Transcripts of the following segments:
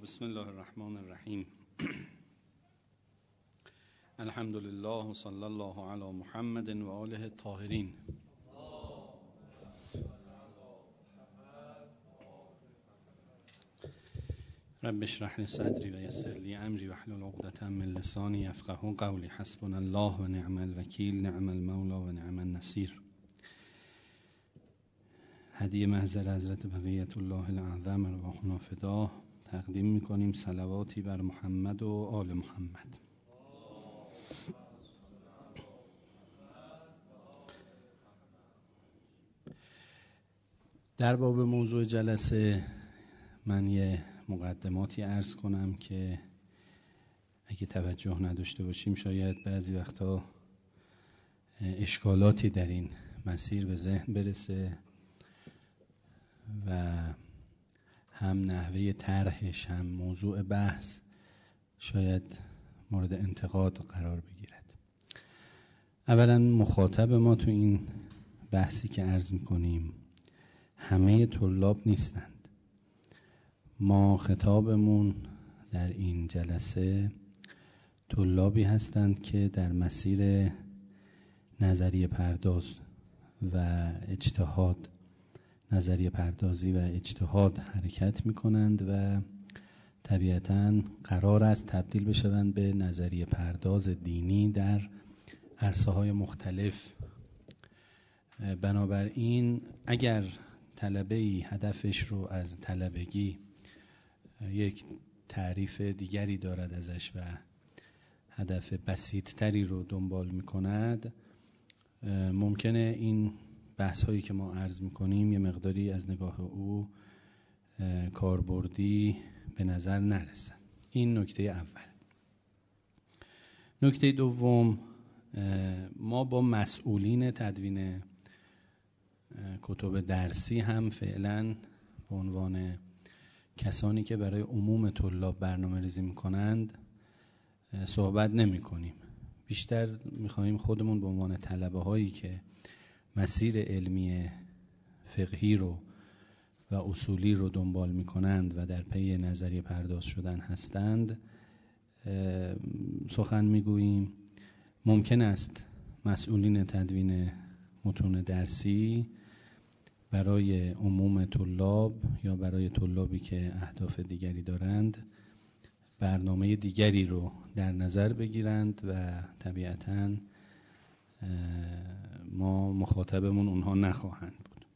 بسم الله الرحمن الرحیم. الحمد لله و صلی الله علی محمد و آله الطاهرین. رب اشرح لی صدری و یسر لی امری واحلل عقدة من لسانی یفقهوا قولی. حسبنا الله و نعم الوکیل، نعم المولی و نعم النصیر. هدیه محضر حضرت بقیت الله الاعظم ارواحنا فداه تقدیم میکنیم صلواتی بر محمد و آل محمد. در باب موضوع جلسه من یه مقدماتی عرض کنم که اگه توجه نداشته باشیم شاید بعضی وقتا اشکالاتی در این مسیر به ذهن برسه و هم نحوه طرحش هم موضوع بحث شاید مورد انتقاد قرار بگیرد. اولا مخاطب ما تو این بحثی که عرض میکنیم همه طلاب نیستند. ما خطابمون در این جلسه طلابی هستند که در مسیر نظریه پرداز و اجتهاد، نظریه پردازی و اجتهاد حرکت میکنند و طبیعتاً قرار است تبدیل بشوند به نظریه پرداز دینی در عرصه‌های مختلف. بنابراین اگر طلبه‌ای هدفش رو از طلبگی یک تعریف دیگری دارد ازش و هدف بسیط‌تری رو دنبال میکند، ممکنه این بحث هایی که ما عرض میکنیم یه مقداری از نگاه او کاربردی به نظر نرسن. این نکته اول. نکته دوم، ما با مسئولین تدوین کتب درسی هم فعلا به عنوان کسانی که برای عموم طلاب برنامه ریزی میکنند صحبت نمی کنیم. بیشتر میخواییم خودمون به عنوان طلبه هایی که مسیر علمی فقهی رو و اصولی رو دنبال میکنند و در پی نظریه پرداز شدن هستند سخن میگوییم. ممکن است مسئولین تدوین متون درسی برای عموم طلاب یا برای طلابی که اهداف دیگری دارند برنامه دیگری رو در نظر بگیرند و طبیعتاً ما مخاطبمون اونها نخواهند بود.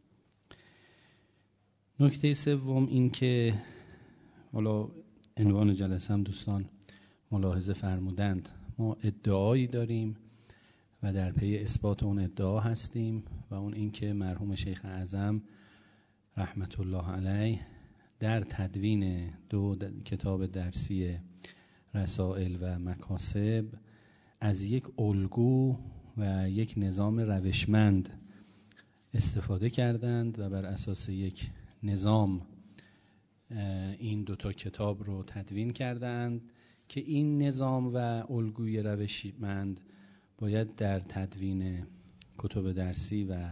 نکته سوم این که حالا عنوان جلسه هم دوستان ملاحظه فرمودند، ما ادعایی داریم و در پی اثبات اون ادعا هستیم و اون این که مرحوم شیخ اعظم رحمت الله علیه در تدوین دو کتاب درسی رسائل و مکاسب از یک الگو و یک نظام روشمند استفاده کردند و بر اساس یک نظام این دوتا کتاب رو تدوین کردند که این نظام و الگوی روشمند باید در تدوین کتب درسی و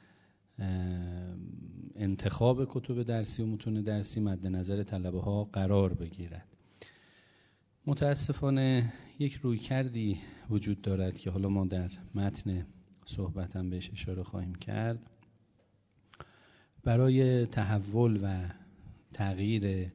انتخاب کتب درسی و متون درسی مد نظر طلبه ها قرار بگیرد. متاسفانه یک رویکردی وجود دارد که حالا ما در متن صحبتم بهش اشاره خواهیم کرد. برای تحول و تغییر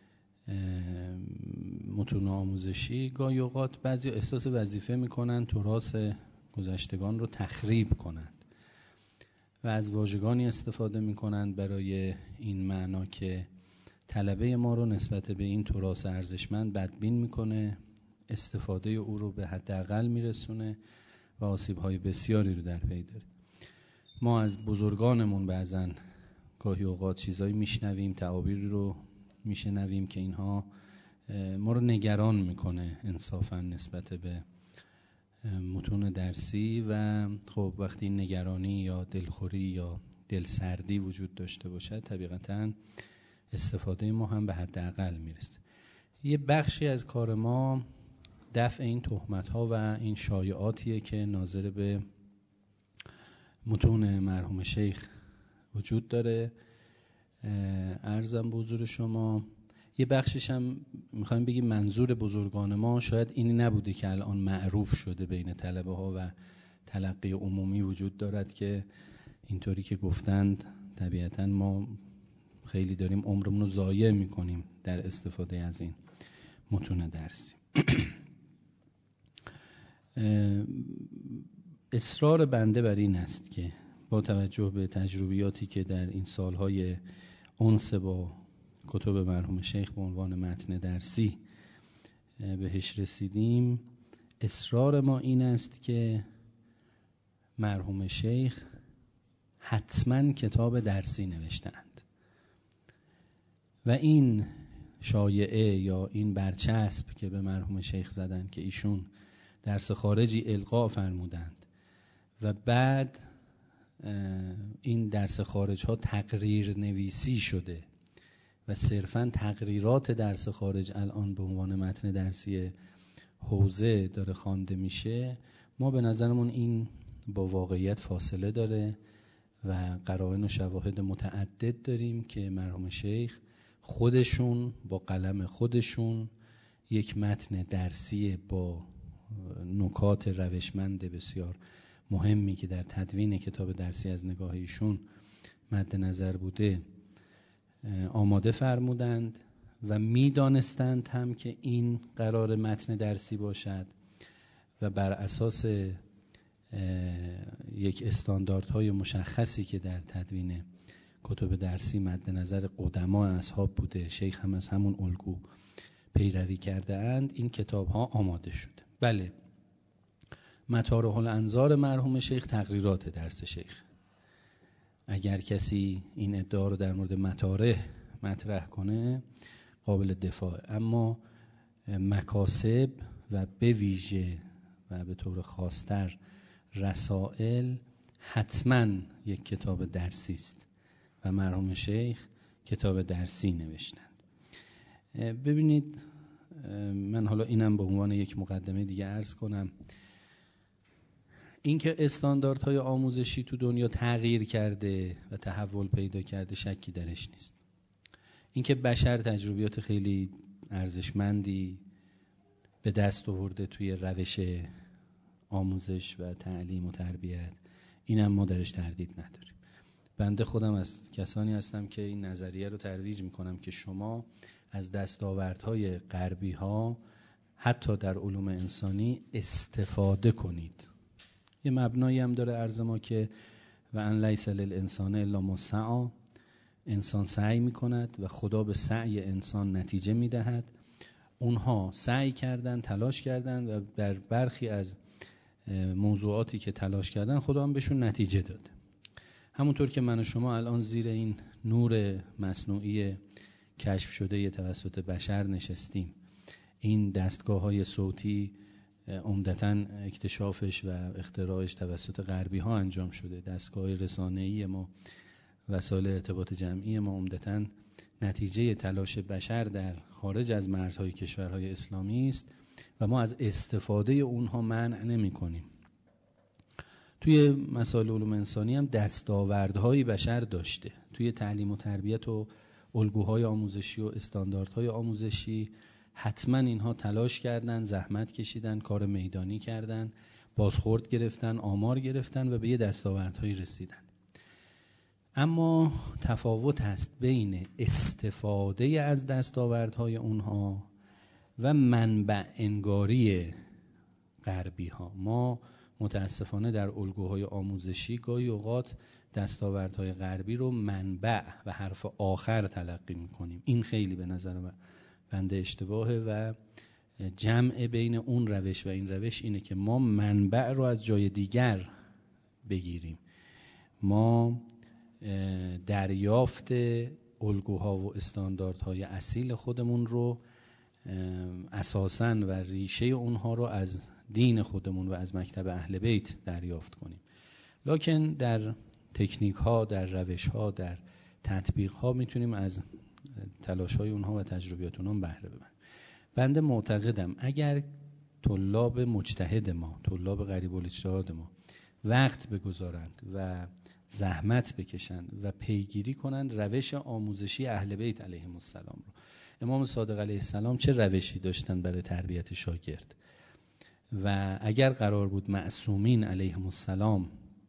متون آموزشی گاهی اوقات بعضی احساس وظیفه میکنن تراث گذشتگان رو تخریب کنند و از واژگانی استفاده میکنند برای این معنا که طلبه ما رو نسبت به این تراث ارزشمند بدبین میکنه، استفاده او رو به حداقل میرسونه و آسیب‌های بسیاری رو در پی داره. ما از بزرگانمون بعضن گاهی اوقات چیزایی میشنویم، تعابیری رو میشنویم که اینها ما رو نگران میکنه انصافا نسبت به متون درسی و خب وقتی نگرانی یا دلخوری یا دلسردی وجود داشته باشد طبیعتاً استفاده ما هم به حداقل میرسه. یه بخشی از کار ما دفع این تهمت‌ها و این شایعاتیه که ناظر به متون مرحوم شیخ وجود داره. عرضم به حضور شما یه بخشش هم میخوایم بگیم منظور بزرگان ما شاید اینی نبوده که الان معروف شده بین طلبه ها و تلقی عمومی وجود دارد که اینطوری که گفتند طبیعتاً ما خیلی داریم عمرمون رو ضایع میکنیم در استفاده از این متون درسی. اصرار بنده بر این است که با توجه به تجربیاتی که در این سالهای انس با کتب مرحوم شیخ به عنوان متن درسی بهش رسیدیم، اصرار ما این است که مرحوم شیخ حتما کتاب درسی نوشتند و این شایعه یا این برچسب که به مرحوم شیخ زدن که ایشون درس خارجی القا فرمودند و بعد این درس خارج ها تقریر نویسی شده و صرفاً تقریرات درس خارج الان به عنوان متن درسی حوزه داره خوانده میشه، ما به نظرمون این با واقعیت فاصله داره و قرائن و شواهد متعدد داریم که مرحوم شیخ خودشون با قلم خودشون یک متن درسی با نکات روشمند بسیار مهمی که در تدوین کتاب درسی از نگاه ایشون مد نظر بوده آماده فرمودند و میدانستند هم که این قرار متن درسی باشد و بر اساس یک استانداردهای مشخصی که در تدوین کتب درسی مد نظر قدما اصحاب بوده، شیخ هم از همون الگو پیروی کرده اند، این کتاب ها آماده شده. بله، مطارح الانظار مرحوم شیخ تقریرات درس شیخ. اگر کسی این ادعا رو در مورد مطارح مطرح کنه قابل دفاع، اما مکاسب و به ویژه و به طور خاص‌تر رسائل حتما یک کتاب درسی است و مرحوم شیخ کتاب درسی نوشتند. ببینید، من حالا اینم به عنوان یک مقدمه دیگه عرض کنم، اینکه استانداردهای آموزشی تو دنیا تغییر کرده و تحول پیدا کرده شکی درش نیست. اینکه بشر تجربیات خیلی ارزشمندی به دست آورده توی روش آموزش و تعلیم و تربیت، اینم ما درش تردید نداریم. بنده خودم از کسانی هستم که این نظریه رو ترویج میکنم که شما از دستاوردهای غربی ها حتی در علوم انسانی استفاده کنید. یه مبنایی هم داره عرض ما که و ان لیس للانسان الا ما سعی، انسان سعی میکند و خدا به سعی انسان نتیجه میدهد. اونها سعی کردن، تلاش کردن و در برخی از موضوعاتی که تلاش کردن خدا هم بهشون نتیجه داده. همونطور که من و شما الان زیر این نور مصنوعی کشف شده توسط بشر نشستیم، این دستگاه‌های صوتی عمدتاً اکتشافش و اختراعش توسط غربی ها انجام شده، دستگاه رسانه‌ای ما، وسایل ارتباط جمعی ما عمدتاً نتیجه تلاش بشر در خارج از مرزهای کشورهای اسلامی است و ما از استفاده اونها منع نمی کنیم. توی مسائل علوم انسانی هم دستاوردهای بشر داشته، توی تعلیم و تربیت و الگوهای آموزشی و استانداردهای آموزشی حتما اینها تلاش کردن، زحمت کشیدن، کار میدانی کردن، بازخورد گرفتن، آمار گرفتن و به یه دستاوردهایی رسیدن. اما تفاوت هست بین استفاده از دستاوردهای اونها و منبع انگاری غربی ها. ما متاسفانه در الگوهای آموزشی گاهی اوقات دستاوردهای غربی رو منبع و حرف آخر تلقی میکنیم. این خیلی به نظر بنده اشتباهه و جمع بین اون روش و این روش اینه که ما منبع رو از جای دیگر بگیریم. ما دریافت الگوها و استانداردهای اصیل خودمون رو اساساً و ریشه اونها رو از دین خودمون و از مکتب اهل بیت دریافت کنیم. لکن در تکنیک ها، در روش ها، در تطبیق ها میتونیم از تلاش های اونها و تجربیات اونها بهره ببریم. بنده معتقدم اگر طلاب مجتهد ما، طلاب قریب الاجتهاد ما وقت بگذارند و زحمت بکشند و پیگیری کنند روش آموزشی اهل بیت علیهم السلام رو، امام صادق علیه السلام چه روشی داشتن برای تربیت شاگرد و اگر قرار بود معصومین علیهم السلام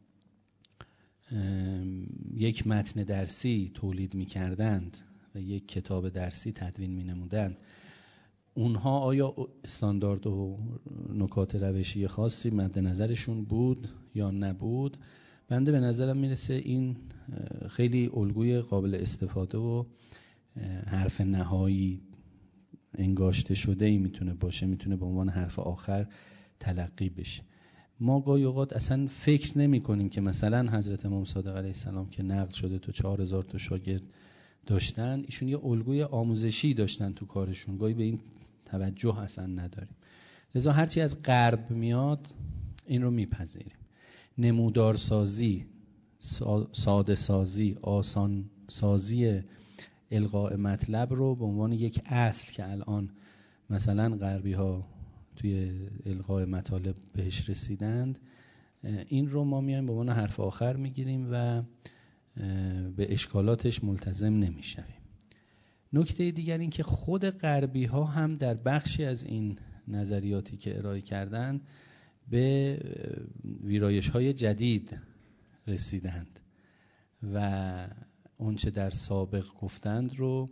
یک متن درسی تولید می‌کردند و یک کتاب درسی تدوین می‌نمودند، اونها آیا استاندارد و نکات روشی خاصی مد نظرشون بود یا نبود؟ بنده به نظرم میرسه این خیلی الگوی قابل استفاده و حرف نهایی انگاشته شده ای میتونه باشه، میتونه به عنوان حرف آخر تلقی بشه. ما گاهی اوقات اصلا فکر نمی کنیم که مثلا حضرت امام صادق علیه السلام که نقل شده تو 4000 تا شاگرد داشتن، ایشون یه الگوی آموزشی داشتن تو کارشون، گاهی به این توجه اصلا نداریم. لذا هرچی از غرب میاد این رو میپذیریم. نمودارسازی، ساده سازی، آسان سازی القاء مطلب رو به عنوان یک اصل که الان مثلا غربی ها توی القاء مطالب بهش رسیدند، این رو ما میایم به عنوان حرف آخر میگیریم و به اشکالاتش ملتزم نمیشویم. نکته دیگر این که خود غربی ها هم در بخشی از این نظریاتی که ارائه کردند به ویرایش های جدید رسیدند و اونچه در سابق گفتند رو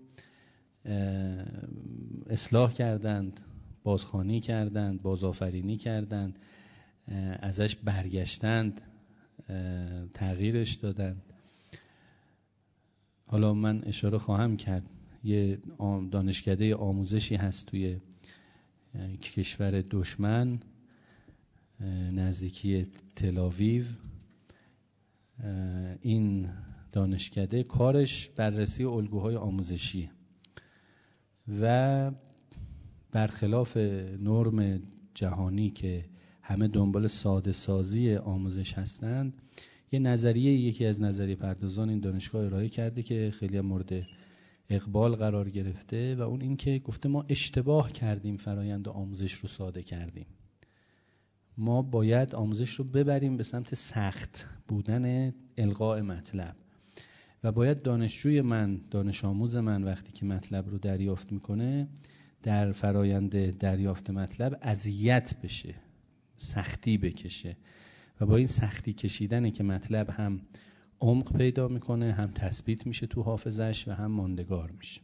اصلاح کردند، بازخوانی کردند، بازآفرینی کردند، ازش برگشتند، تغییرش دادند. حالا من اشاره خواهم کرد، یه دانشکده آموزشی هست توی کشور دشمن نزدیکی تل‌آویو. این دانشکده کارش بررسی الگوهای آموزشی و برخلاف نرم جهانی که همه دنبال ساده سازی آموزش هستند، یه نظریه یکی از نظریه پردازان این دانشگاه ارائه کرده که خیلی مورد اقبال قرار گرفته و اون این که گفته ما اشتباه کردیم، فرایند آموزش رو ساده کردیم. ما باید آموزش رو ببریم به سمت سخت بودن القاء مطلب و باید دانشجوی من، دانش آموز من وقتی که مطلب رو دریافت میکنه در فرایند دریافت مطلب اذیت بشه، سختی بکشه و با این سختی کشیدنه که مطلب هم عمق پیدا میکنه، هم تثبیت میشه تو حافظش و هم ماندگار میشه.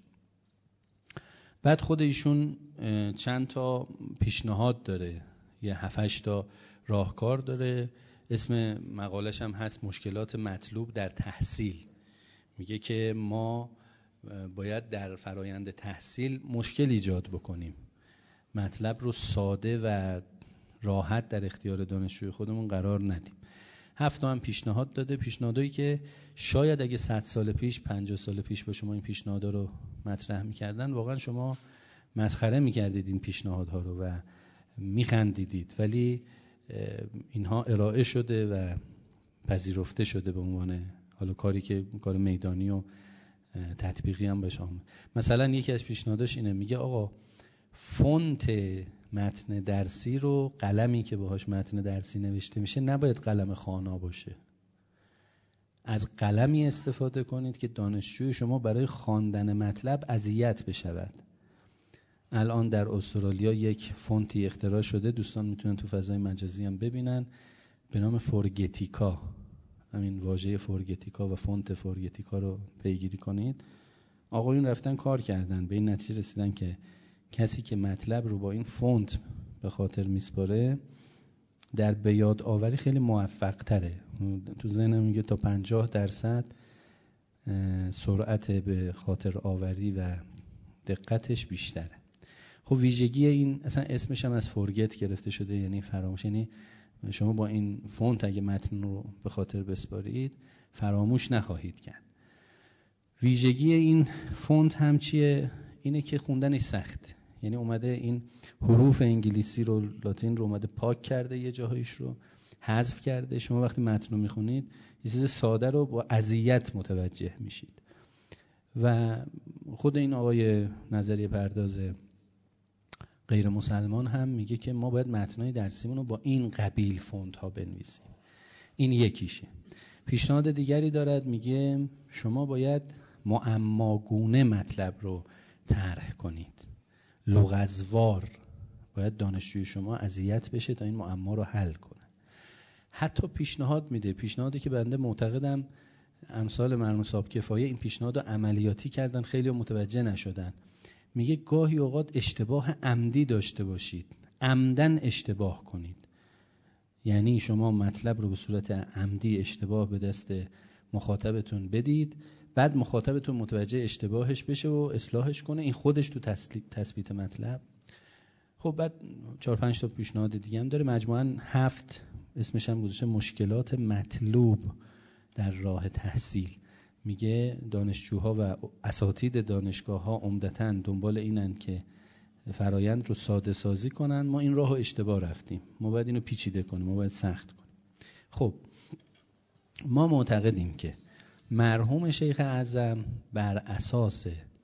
بعد خود ایشون چند تا پیشنهاد داره، یه 7-8 تا راهکار داره. اسم مقالش هم هست مشکلات مطلوب در تحصیل. میگه که ما باید در فرایند تحصیل مشکل ایجاد بکنیم، مطلب رو ساده و راحت در اختیار دانشجوی خودمون قرار ندیم. 7 تا هم پیشنهاد داده، پیشنهادایی که شاید اگه 100 سال پیش 50 سال پیش با شما این پیشنهادا رو مطرح میکردن واقعا شما مسخره میکردید این پیشنهادها رو و میخندیدید، ولی اینها ارائه شده و پذیرفته شده به عنوان حالا کاری که کار میدانی و تطبیقی هم باشه. مثلا یکی از پیشنهاداش اینه، میگه آقا فونت متن درسی رو، قلمی که باهاش متن درسی نوشته میشه نباید قلم خوانا باشه، از قلمی استفاده کنید که دانشجوی شما برای خواندن مطلب اذیت بشود. الان در استرالیا یک فونتی اختراع شده، دوستان میتونن تو فضای مجازی هم ببینن، به نام فورگتیکا. همین واژه فورگتیکا و فونت فورگتیکا رو پیگیری کنید. آقایون رفتن کار کردن، به این نتیجه رسیدن که کسی که مطلب رو با این فونت به خاطر میسپاره در به یاد آوری خیلی موفق تره. تو ذهنم میگه تا 50% سرعت به خاطر آوری و دقتش بیشتره. خب ویژگی این اصلا اسمش هم از فورگت گرفته شده، یعنی فراموش. یعنی شما با این فونت اگه متن رو به خاطر بسپارید فراموش نخواهید کرد. ویژگی این فونت هم چیه؟ اینه که خوندنش سخت، یعنی اومده این حروف انگلیسی رو، لاتین رو اومده پاک کرده، یه جاهایش رو حذف کرده. شما وقتی متن رو میخونید یه چیز ساده رو با اذیت متوجه میشید. و خود این آقای نظریه پرداز غیر مسلمان هم میگه که ما باید متنای درسیمون رو با این قبیل فونت ها بنویسیم. این یکیشه. پیشنهاد دیگری دارد، میگه شما باید معماگونه مطلب رو طرح کنید، لغزوار. باید دانشجوی شما اذیت بشه تا این معما رو حل کنه. حتی پیشنهاد میده، پیشنهادی که بنده معتقدم امثال مرحوم صاحب کفایه این پیشنهاد رو عملیاتی کردن، خیلی متوجه نشدن. میگه گاهی اوقات اشتباه عمدی داشته باشید، عمدن اشتباه کنید. یعنی شما مطلب رو به صورت عمدی اشتباه به دست مخاطبتون بدید، بعد مخاطبتون متوجه اشتباهش بشه و اصلاحش کنه، این خودش تو تثبیت مطلب. خب بعد 4-5 تا پیشنهاد دیگه هم داره، مجموعاً 7 اسمش هم گذاشته مشکلات مطلوب در راه تحصیل. میگه دانشجوها و اساتید دانشگاه‌ها عمدتاً دنبال اینن که فرایند رو ساده سازی کنن. ما این راهو اشتباه رفتیم، ما باید اینو پیچیده کنیم، ما باید سخت کنیم. خب ما معتقدیم که مرحوم شیخ اعظم بر اساس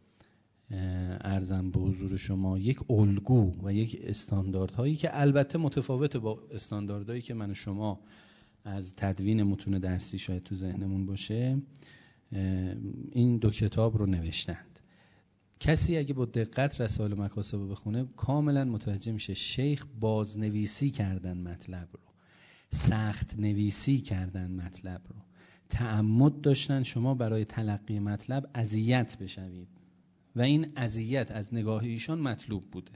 عرضم به حضور شما یک الگو و یک استانداردهایی که البته متفاوت با استانداردهایی که من و شما از تدوین متون درسی شاید تو ذهنمون باشه، این 2 کتاب رو نوشتند. کسی اگه با دقت رسائل مکاسب رو بخونه کاملا متوجه میشه شیخ بازنویسی کردن مطلب رو، سخت نویسی کردن مطلب رو، تعمد داشتن شما برای تلقی مطلب اذیت بشوید و این اذیت از نگاه ایشان مطلوب بوده.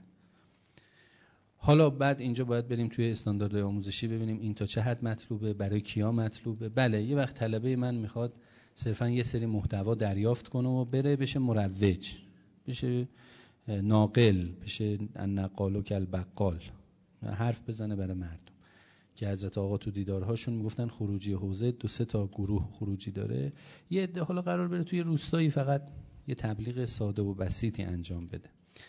حالا بعد اینجا باید بریم توی استانداردهای آموزشی ببینیم این تا چه حد مطلوبه، برای کیا مطلوبه. بله یه وقت طلبه من میخواد صرفا یه سری محتوا دریافت کنه و بره بشه مروج، بشه ناقل، بشه النقال کالبقال، حرف بزنه برای مردم. که حضرت آقا تو دیدارهاشون میگفتن خروجی حوزه 2-3 تا گروه خروجی داره، یه عده حالا قرار بره توی روستایی فقط یه تبلیغ ساده و بسیطی انجام بده.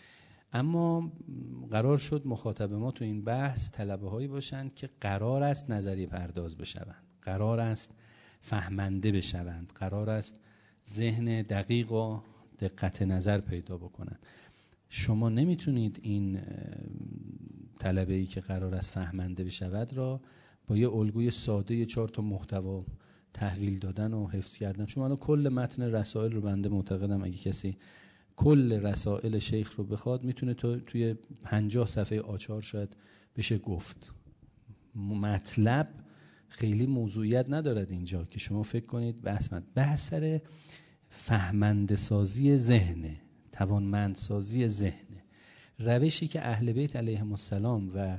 اما قرار شد مخاطب ما تو این بحث طلبه هایی باشند که قرار است نظریه پرداز بشوند، قرار است فهمنده بشوند، قرار است ذهن دقیق و دقت نظر پیدا بکنند. شما نمیتونید این طلبه‌ای که قرار است فهمنده بشود را با یه الگوی ساده 4 تا محتوا تحویل دادن و حفظ کردن. چون الان کل متن رسائل رو بنده معتقدم اگه کسی کل رسائل شیخ رو بخواد میتونه توی 50 صفحه آچار شاید بشه گفت. مطلب خیلی موضوعیت ندارد اینجا که شما فکر کنید بحث سر فهمنده سازی ذهنه، توانمند سازی ذهنه. روشی که اهل بیت علیهم السلام و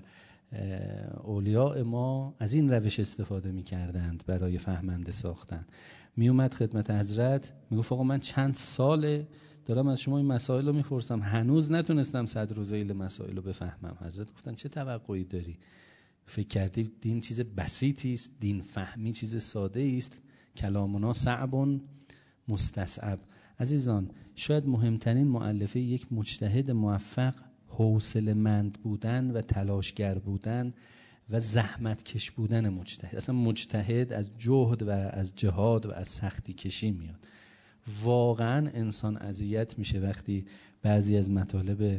اولیاء ما از این روش استفاده می‌کردند برای فهمنده ساختن. میومد خدمت حضرت میگفت آقا من چند ساله دارم از شما این مسائل رو میپرسم، هنوز نتونستم صدر و ذیل مسائل رو بفهمم. حضرت گفتن چه توقعی داری؟ فکر کردی دین چیز بسیطی است؟ دین فهمی چیز ساده است؟ کلامنا صعب مستصعب. عزیزان شاید مهمترین مؤلفه یک مجتهد موفق حوصله‌مند بودن و تلاشگر بودن و زحمت کش بودن مجتهد. اصلا مجتهد از جهد و از جهاد و از سختی کشی میاد. واقعا انسان اذیت میشه وقتی بعضی از مطالب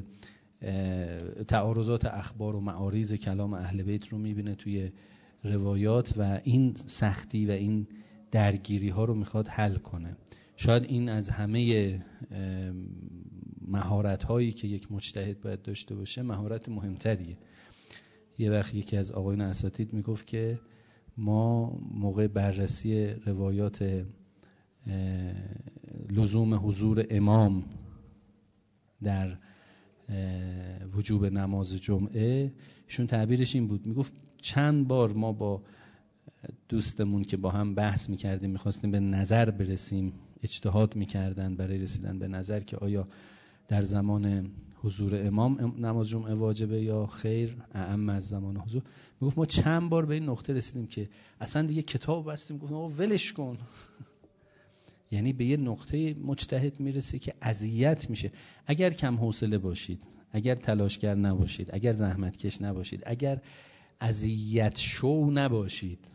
تعارضات اخبار و معاریض کلام اهل بیت رو میبینه توی روایات و این سختی و این درگیری ها رو میخواد حل کنه. شاید این از همه مهارت هایی که یک مجتهد باید داشته باشه مهارت مهمتریه. یه وقت یکی از آقایون اساتید میگفت که ما موقع بررسی روایات لزوم حضور امام در وجوب نماز جمعه، شون تعبیرش این بود، میگفت چند بار ما با دوستمون که با هم بحث میکردیم میخواستیم به نظر برسیم، اجتهاد میکردن برای رسیدن به نظر که آیا در زمان حضور امام نماز جمعه واجبه یا خیر اعم از زمان حضور. میگفت ما چند بار به این نقطه رسیدیم که اصلا دیگه کتاب بستیم گفتم آقا ولش کن. یعنی به یه نقطه مجتهد میرسه که اذیت میشه. اگر کم حوصله باشید، اگر تلاشگر نباشید، اگر زحمت کش نباشید، اگر اذیت شو نباشید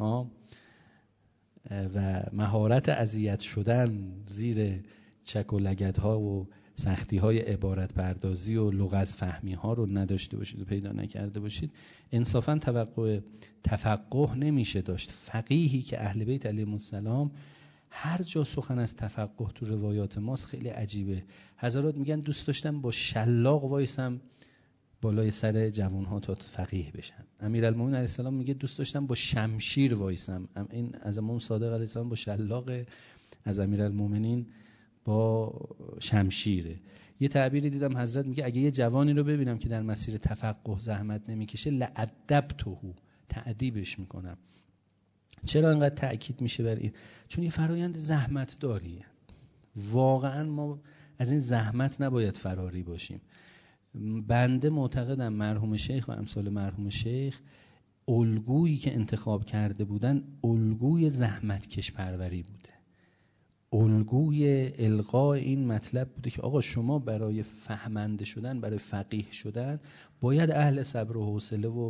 و مهارت اذیت شدن زیر چک و لگدها و سختی های عبارت پردازی و لغز فهمی ها رو نداشته باشید و پیدا نکرده باشید، انصافا توقع تفقه نمیشه داشت. فقیهی که اهل بیت علیهم السلام هر جا سخن از تفقه تو روایات ماست خیلی عجیبه. حضرات میگن دوست داشتم با شلاق وایسم بالای سر جوانها تا فقیه بشن. امیرالمومنین علیه السلام میگه دوست داشتم با شمشیر وایسم. این از امام صادق علیه السلام با شلاق، از امیرالمومنین با شمشیره. یه تعبیری دیدم حضرت میگه اگه یه جوانی رو ببینم که در مسیر تفقه زحمت نمیکشه لأدبته، تأدیبش میکنم. چرا انقدر تأکید میشه بر این؟ چون یه فرایند زحمت داریه. واقعا ما از این زحمت نباید فراری باشیم. بنده معتقدم مرحوم شیخ و امثال مرحوم شیخ الگویی که انتخاب کرده بودن الگوی زحمتکش پروری بوده، الگوی القای این مطلب بوده که آقا شما برای فهمنده شدن، برای فقیه شدن باید اهل صبر و حوصله و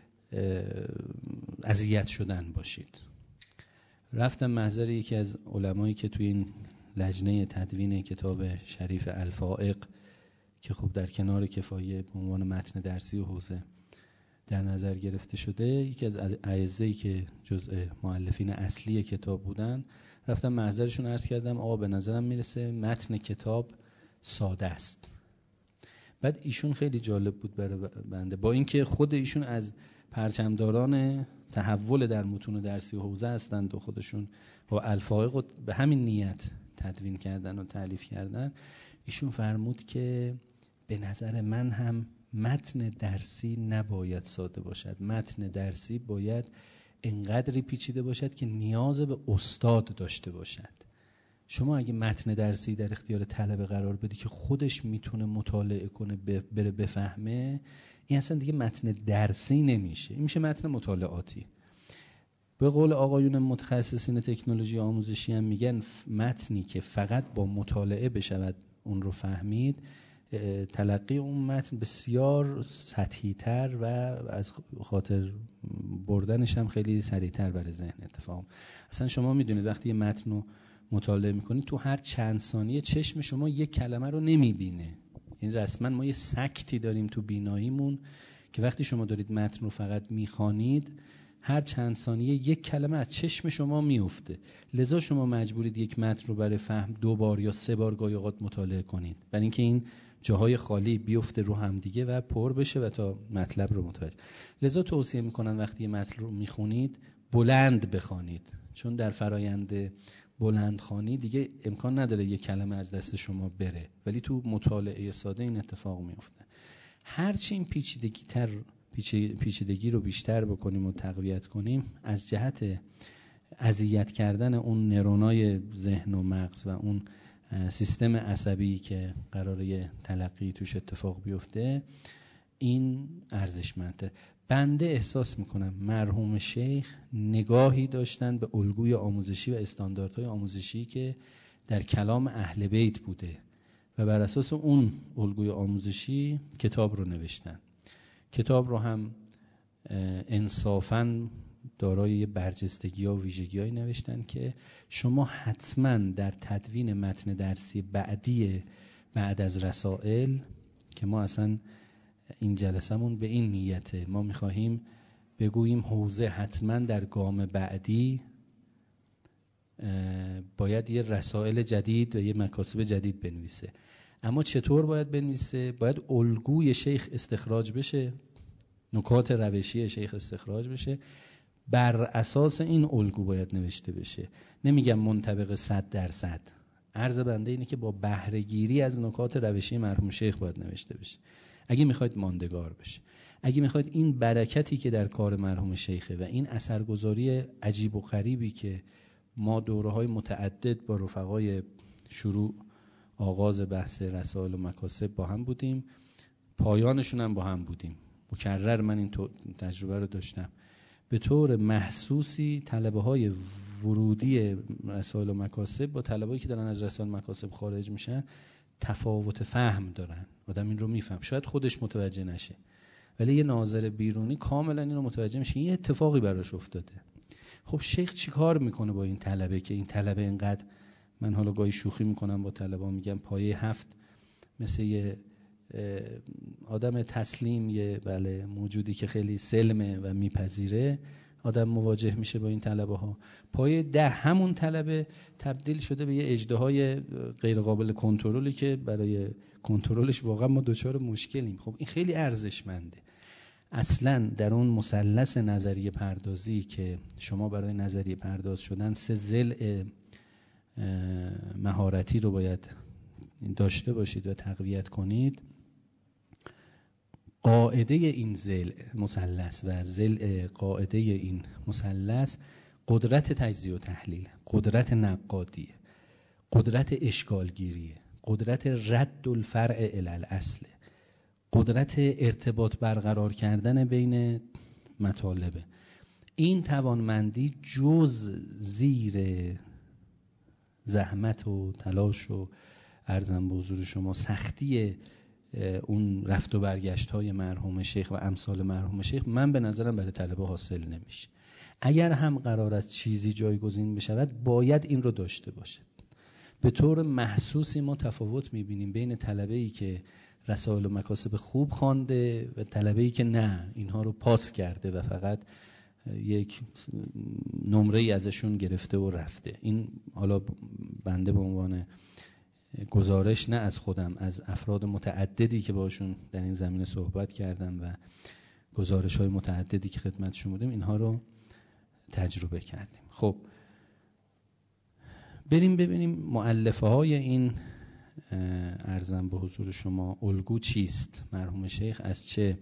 اذیت شدن باشید. رفتم محضر یکی از علمایی که توی این لجنه تدوین کتاب شریف الفائق که خب در کنار کفایه به عنوان متن درسی و حوزه در نظر گرفته شده، یکی از اعزایی که جزء مؤلفین اصلی کتاب بودن، رفتم محضرشون عرض کردم آقا به نظرم میرسه متن کتاب ساده است. بعد ایشون خیلی جالب بود برای بنده، با اینکه خود ایشون از پرچمداران تحول در متون درسی و حوزه هستند و خودشون با الفائق به همین نیت تدوین کردن و تالیف کردن، ایشون فرمود که به نظر من هم متن درسی نباید ساده باشد، متن درسی باید انقدری پیچیده باشد که نیاز به استاد داشته باشد. شما اگه متن درسی در اختیار طلبه قرار بدی که خودش میتونه مطالعه کنه بره بفهمه، این اصلا دیگه متن درسی نمیشه، این میشه متن مطالعاتی. به قول آقایون متخصصین تکنولوژی آموزشی هم میگن متنی که فقط با مطالعه بشود اون رو فهمید، تلقی اون متن بسیار سطحی تر و از خاطر بردنش هم خیلی سریعتر برای ذهن اتفاق. اصلا شما میدونید وقتی یه متن رو مطالعه میکنید تو هر چند ثانیه چشم شما یک کلمه رو نمیبینه. یعنی رسما ما یه سکتی داریم تو بیناییمون که وقتی شما دارید متن رو فقط میخوانید هر چند ثانیه یک کلمه از چشم شما میفته. لذا شما مجبورید یک متن رو برای فهم 2 بار یا 3 بار گاهی اوقات مطالعه کنید، برای اینکه این جاهای خالی بیفته رو هم دیگه و پر بشه و تا مطلب رو متوجه. لذا توصیه میکنم وقتی متن رو میخونید بلند بخوانید، چون در فرایند بلند خوانی دیگه امکان نداره یک کلمه از دست شما بره، ولی تو مطالعه ساده این اتفاق میفته. هرچی این پیچیدگی رو بیشتر بکنیم و تقویت کنیم، از جهت اذیت کردن اون نورونای ذهن و مغز و اون سیستم عصبی که قراره تلقی توش اتفاق بیفته، این ارزشمنده. بنده احساس میکنم مرحوم شیخ نگاهی داشتن به الگوی آموزشی و استانداردهای آموزشی که در کلام اهل بیت بوده و بر اساس اون الگوی آموزشی کتاب رو نوشتن. کتاب رو هم انصافاً دارای برجستگی‌ها و ویژگی‌هایی نوشتن که شما حتماً در تدوین متن درسی بعد از رسائل، که ما اصلا این جلسمون به این نیته، ما می‌خواهیم بگوییم حوزه حتماً در گام بعدی باید یه رسائل جدید و یه مکاسب جدید بنویسه. اما چطور باید بنویسه؟ باید الگوی شیخ استخراج بشه، نکات روشی شیخ استخراج بشه، بر اساس این الگو باید نوشته بشه. نمیگم منطبق 100%. عرض بنده اینه که با بهره‌گیری از نکات روشی مرحوم شیخ باید نوشته بشه اگه میخواید ماندگار بشه، اگه میخواید این برکتی که در کار مرحوم شیخه و این اثرگذاری عجیب و غریبی که ما دوره‌های متعدد با رفقای شروع آغاز بحث رسائل و مکاسب با هم بودیم، پایانشون هم با هم بودیم، مکرر من این تجربه رو داشتم، به طور محسوسی طلبه‌های ورودی رسائل و مکاسب با طلبه‌ای که دارن از رسائل و مکاسب خارج میشن تفاوت فهم دارن. آدم این رو میفهم، شاید خودش متوجه نشه ولی یه ناظر بیرونی کاملا این رو متوجه میشه، یه اتفاقی براش افتاده. خب شیخ چی کار میکنه با این طلبه که این طلبه اینقدر، من حالا گاهی شوخی میکنم با طلبه، میگم پایه 7 مثل یه آدم تسلیم، یه موجودی که خیلی سلمه و میپذیره، آدم مواجه میشه با این طلبه ها. پایه 10 همون طلبه تبدیل شده به یه اژدهای غیر قابل کنترلی که برای کنترلش واقعا ما دچار مشکلیم. خب این خیلی ارزشمنده. اصلا در اون مثلث نظریه پردازی که شما برای نظریه پرداز شدن 3 ضلع مهارتی رو باید داشته باشید و تقویت کنید، قاعده این ضلع مثلث و ضلع قاعده این مثلث قدرت تجزیه و تحلیل، قدرت نقادی، قدرت اشکالگیری، قدرت رد الفرع الی الاصل، قدرت ارتباط برقرار کردن بین مطالبه. این توانمندی جز زیر زحمت و تلاش و عرضم به حضور شما سختی اون رفت و برگشت های مرحوم شیخ و امثال مرحوم شیخ، من به نظرم برای طلبه حاصل نمیشه. اگر هم قرار است چیزی جایگزین بشود باید این رو داشته باشه. به طور محسوسی ما تفاوت میبینیم بین طلبه‌ای که رسائل و مکاسب خوب خوانده و طلبه‌ای که نه، اینها رو پاس کرده و فقط یک نمره‌ای ازشون گرفته و رفته. این حالا بنده به عنوان گزارش نه از خودم، از افراد متعددی که باشون در این زمینه صحبت کردم و گزارش‌های متعددی که خدمتشون بودیم اینها رو تجربه کردیم. خب بریم ببینیم مؤلفه‌های این عرضم به حضور شما الگو چیست، مرحوم شیخ از چه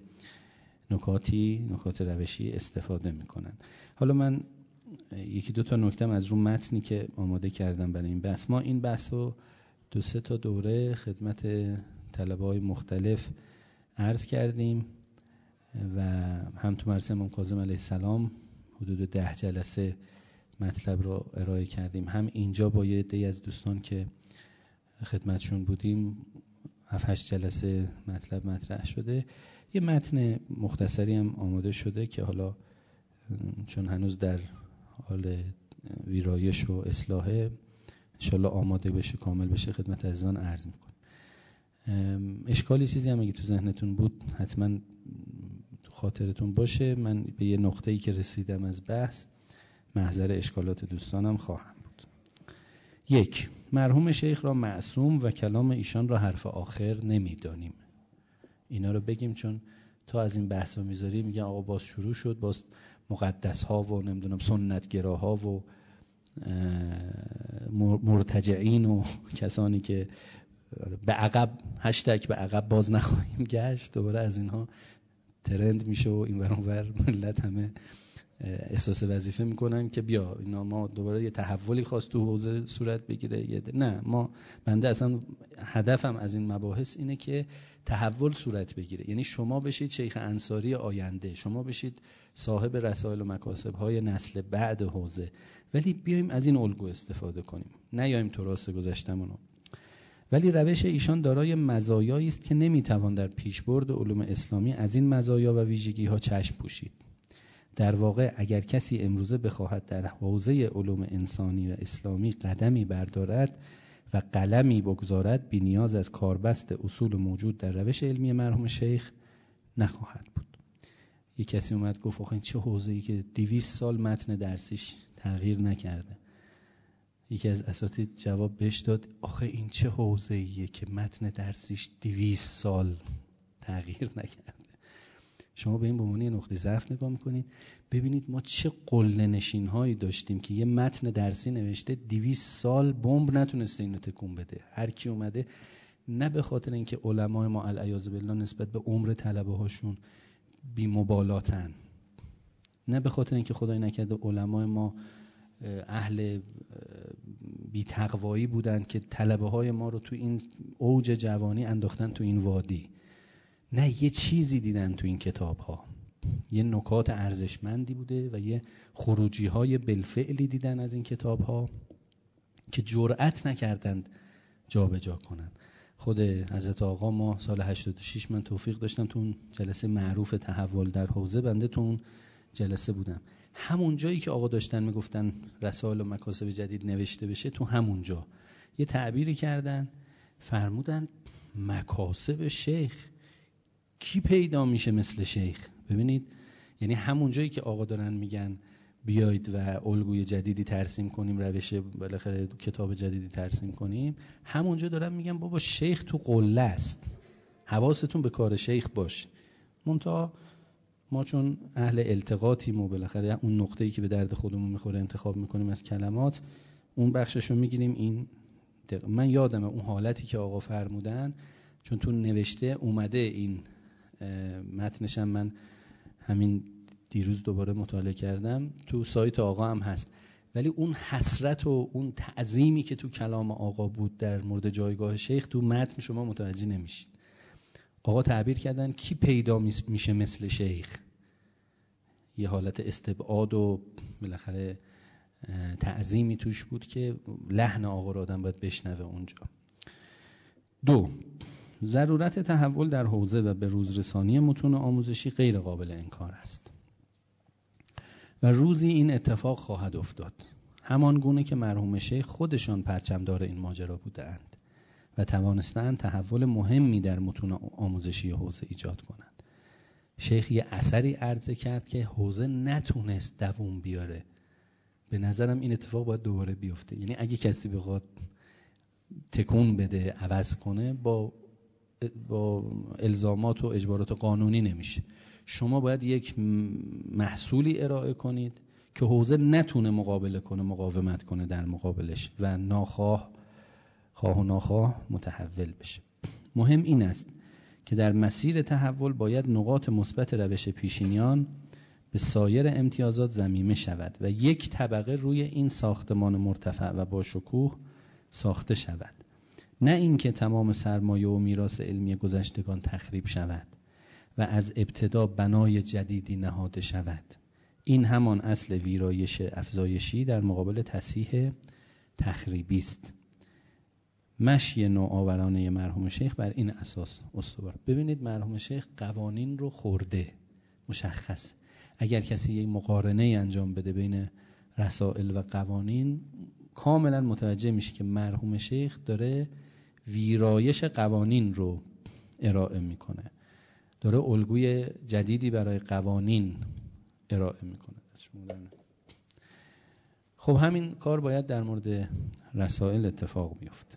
نکات روشی استفاده میکنن. حالا من یکی دو تا نکته از رو متنی که آماده کردم برای این بحث، ما این بحث رو 2-3 تا دوره خدمت طلبه‌های مختلف عرض کردیم و هم تو مرسم امام کاظم علیه السلام حدود 10 جلسه مطلب رو ارائه کردیم، هم اینجا با یه عده‌ای از دوستان که خدمتشون بودیم 7-8 جلسه مطلب مطرح شده. یه متن مختصری هم آماده شده که حالا چون هنوز در حال ویرایش و اصلاحه انشالله آماده بشه، کامل بشه، خدمت عزیزان عرض میکنم. اشکالی چیزی هم اگه تو ذهنتون بود حتما خاطرتون باشه، من به یه نقطه‌ای که رسیدم از بحث محضر اشکالات دوستانم خواهم بود. 1. مرحوم شیخ را معصوم و کلام ایشان را حرف آخر نمیدانیم. اینا رو بگیم چون تا از این بحثا میذاری میگن آقا باز شروع شد، باز مقدس ها و نمیدونم سنتگراها و مرتجعین و کسانی که به عقب هشتگ به عقب باز نخواهیم گشت، دوباره از اینها ترند میشه و این ور اون ور ملت همه احساس وظیفه میکنن که بیا اینا ما دوباره یه تحولی خواست تو حوزه صورت بگیره. نه، بنده اصلا هدفم از این مباحث اینه که تحول صورت بگیره، یعنی شما بشید شیخ انصاری آینده، شما بشید صاحب رسائل و مکاسب های نسل بعد حوزه، ولی بیایم از این الگو استفاده کنیم، نیایم تراث گذشتمونو. ولی روش ایشان دارای مزایایی است که نمیتوان در پیشبرد علوم اسلامی از این مزایا و ویژگی ها چشم پوشید. در واقع اگر کسی امروزه بخواهد در حوزه علوم انسانی و اسلامی قدمی بردارد و قلمی بگذارد، بی نیاز از کاربست اصول موجود در روش علمی مرحوم شیخ نخواهد بود. یک کسی اومد گفت آخه این چه حوزه‌ای که 200 سال متن درسیش تغییر نکرده. یکی از اساتید جواب بهش داد آخه این چه حوزه‌ایه که متن درسیش 200 سال تغییر نکرده. شما به این به عنوان نقطه ضعف نگاه میکنید، ببینید ما چه قله نشین هایی داشتیم که یه متن درسی نوشته 200 سال بمب نتونسته اینو تکون بده. هر کی اومده، نه به خاطر اینکه علمای ما العیاذ بالله نسبت به عمر طلبه هاشون بی مبالاتن، نه به خاطر اینکه خدای نکرده علمای ما اهل بی تقوایی بودن که طلبه های ما رو تو این اوج جوانی انداختن تو این وادی. نه، یه چیزی دیدن تو این کتاب ها، یه نکات ارزشمندی بوده و یه خروجی های بالفعلی دیدن از این کتاب ها که جرأت نکردند جا به جا کنن. خود حضرت آقا ما سال 86 من توفیق داشتم تو اون جلسه معروف تحول در حوزه، بنده تو اون جلسه بودم. همون جایی که آقا داشتن میگفتن رسائل و مکاسب جدید نوشته بشه، تو همونجا یه تعبیری کردن، فرمودن مکاسب شیخ کی پیدا میشه مثل شیخ. ببینید یعنی همون جایی که آقا دارن میگن بیایید و الگوی جدیدی ترسیم کنیم، روش بالاخره کتاب جدیدی ترسیم کنیم، همونجا دارن میگن بابا شیخ تو قله است، حواستون به کار شیخ باش. منتها ما چون اهل التقاطیم و بالاخره اون نقطه‌ای که به درد خودمون میخوره انتخاب میکنیم از کلمات، اون بخششو میگیریم. این من یادمه اون حالتی که آقا فرمودن، چون تو نوشته اومده، این متنشم من همین دیروز دوباره مطالعه کردم، تو سایت آقا هم هست، ولی اون حسرت و اون تعظیمی که تو کلام آقا بود در مورد جایگاه شیخ تو متن شما متوجه نمیشید. آقا تعبیر کردن کی پیدا میشه مثل شیخ، یه حالت استبعاد و بالاخره تعظیمی توش بود که لحن آقا رو آدم باید بشنوه اونجا. 2. ضرورت تحول در حوزه و به روزرسانی متون آموزشی غیر قابل انکار است و روزی این اتفاق خواهد افتاد، همان گونه که مرحوم شیخ خودشان پرچمدار این ماجرا بودند و توانستند تحول مهمی در متون آموزشی حوزه ایجاد کنند. شیخ یه اثری عرضه کرد که حوزه نتونست دووم بیاره. به نظرم این اتفاق باید دوباره بیفته. یعنی اگه کسی بخواد تکون بده، عوض کنه، با الزامات و اجبارات قانونی نمیشه. شما باید یک محصولی ارائه کنید که حوزه نتونه مقابله کنه، مقاومت کنه در مقابلش و خواه و ناخواه متحول بشه. مهم این است که در مسیر تحول باید نقاط مثبت روش پیشینیان به سایر امتیازات ضمیمه شود و یک طبقه روی این ساختمان مرتفع و با شکوه ساخته شود، نه اینکه تمام سرمایه و میراث علمی گذشتگان تخریب شود و از ابتدا بنای جدیدی نهاده شود. این همان اصل ویرایش افزایشی در مقابل تصحیح تخریبی است. مشی نوآورانه مرحوم شیخ بر این اساس استوار. ببینید مرحوم شیخ قوانین رو خورده، مشخص. اگر کسی یک مقارنه انجام بده بین رسائل و قوانین، کاملا متوجه میشه که مرحوم شیخ داره ویرایش قوانین رو ارائه میکنه، داره الگوی جدیدی برای قوانین ارائه میکنه. خب همین کار باید در مورد رسائل اتفاق بیفته.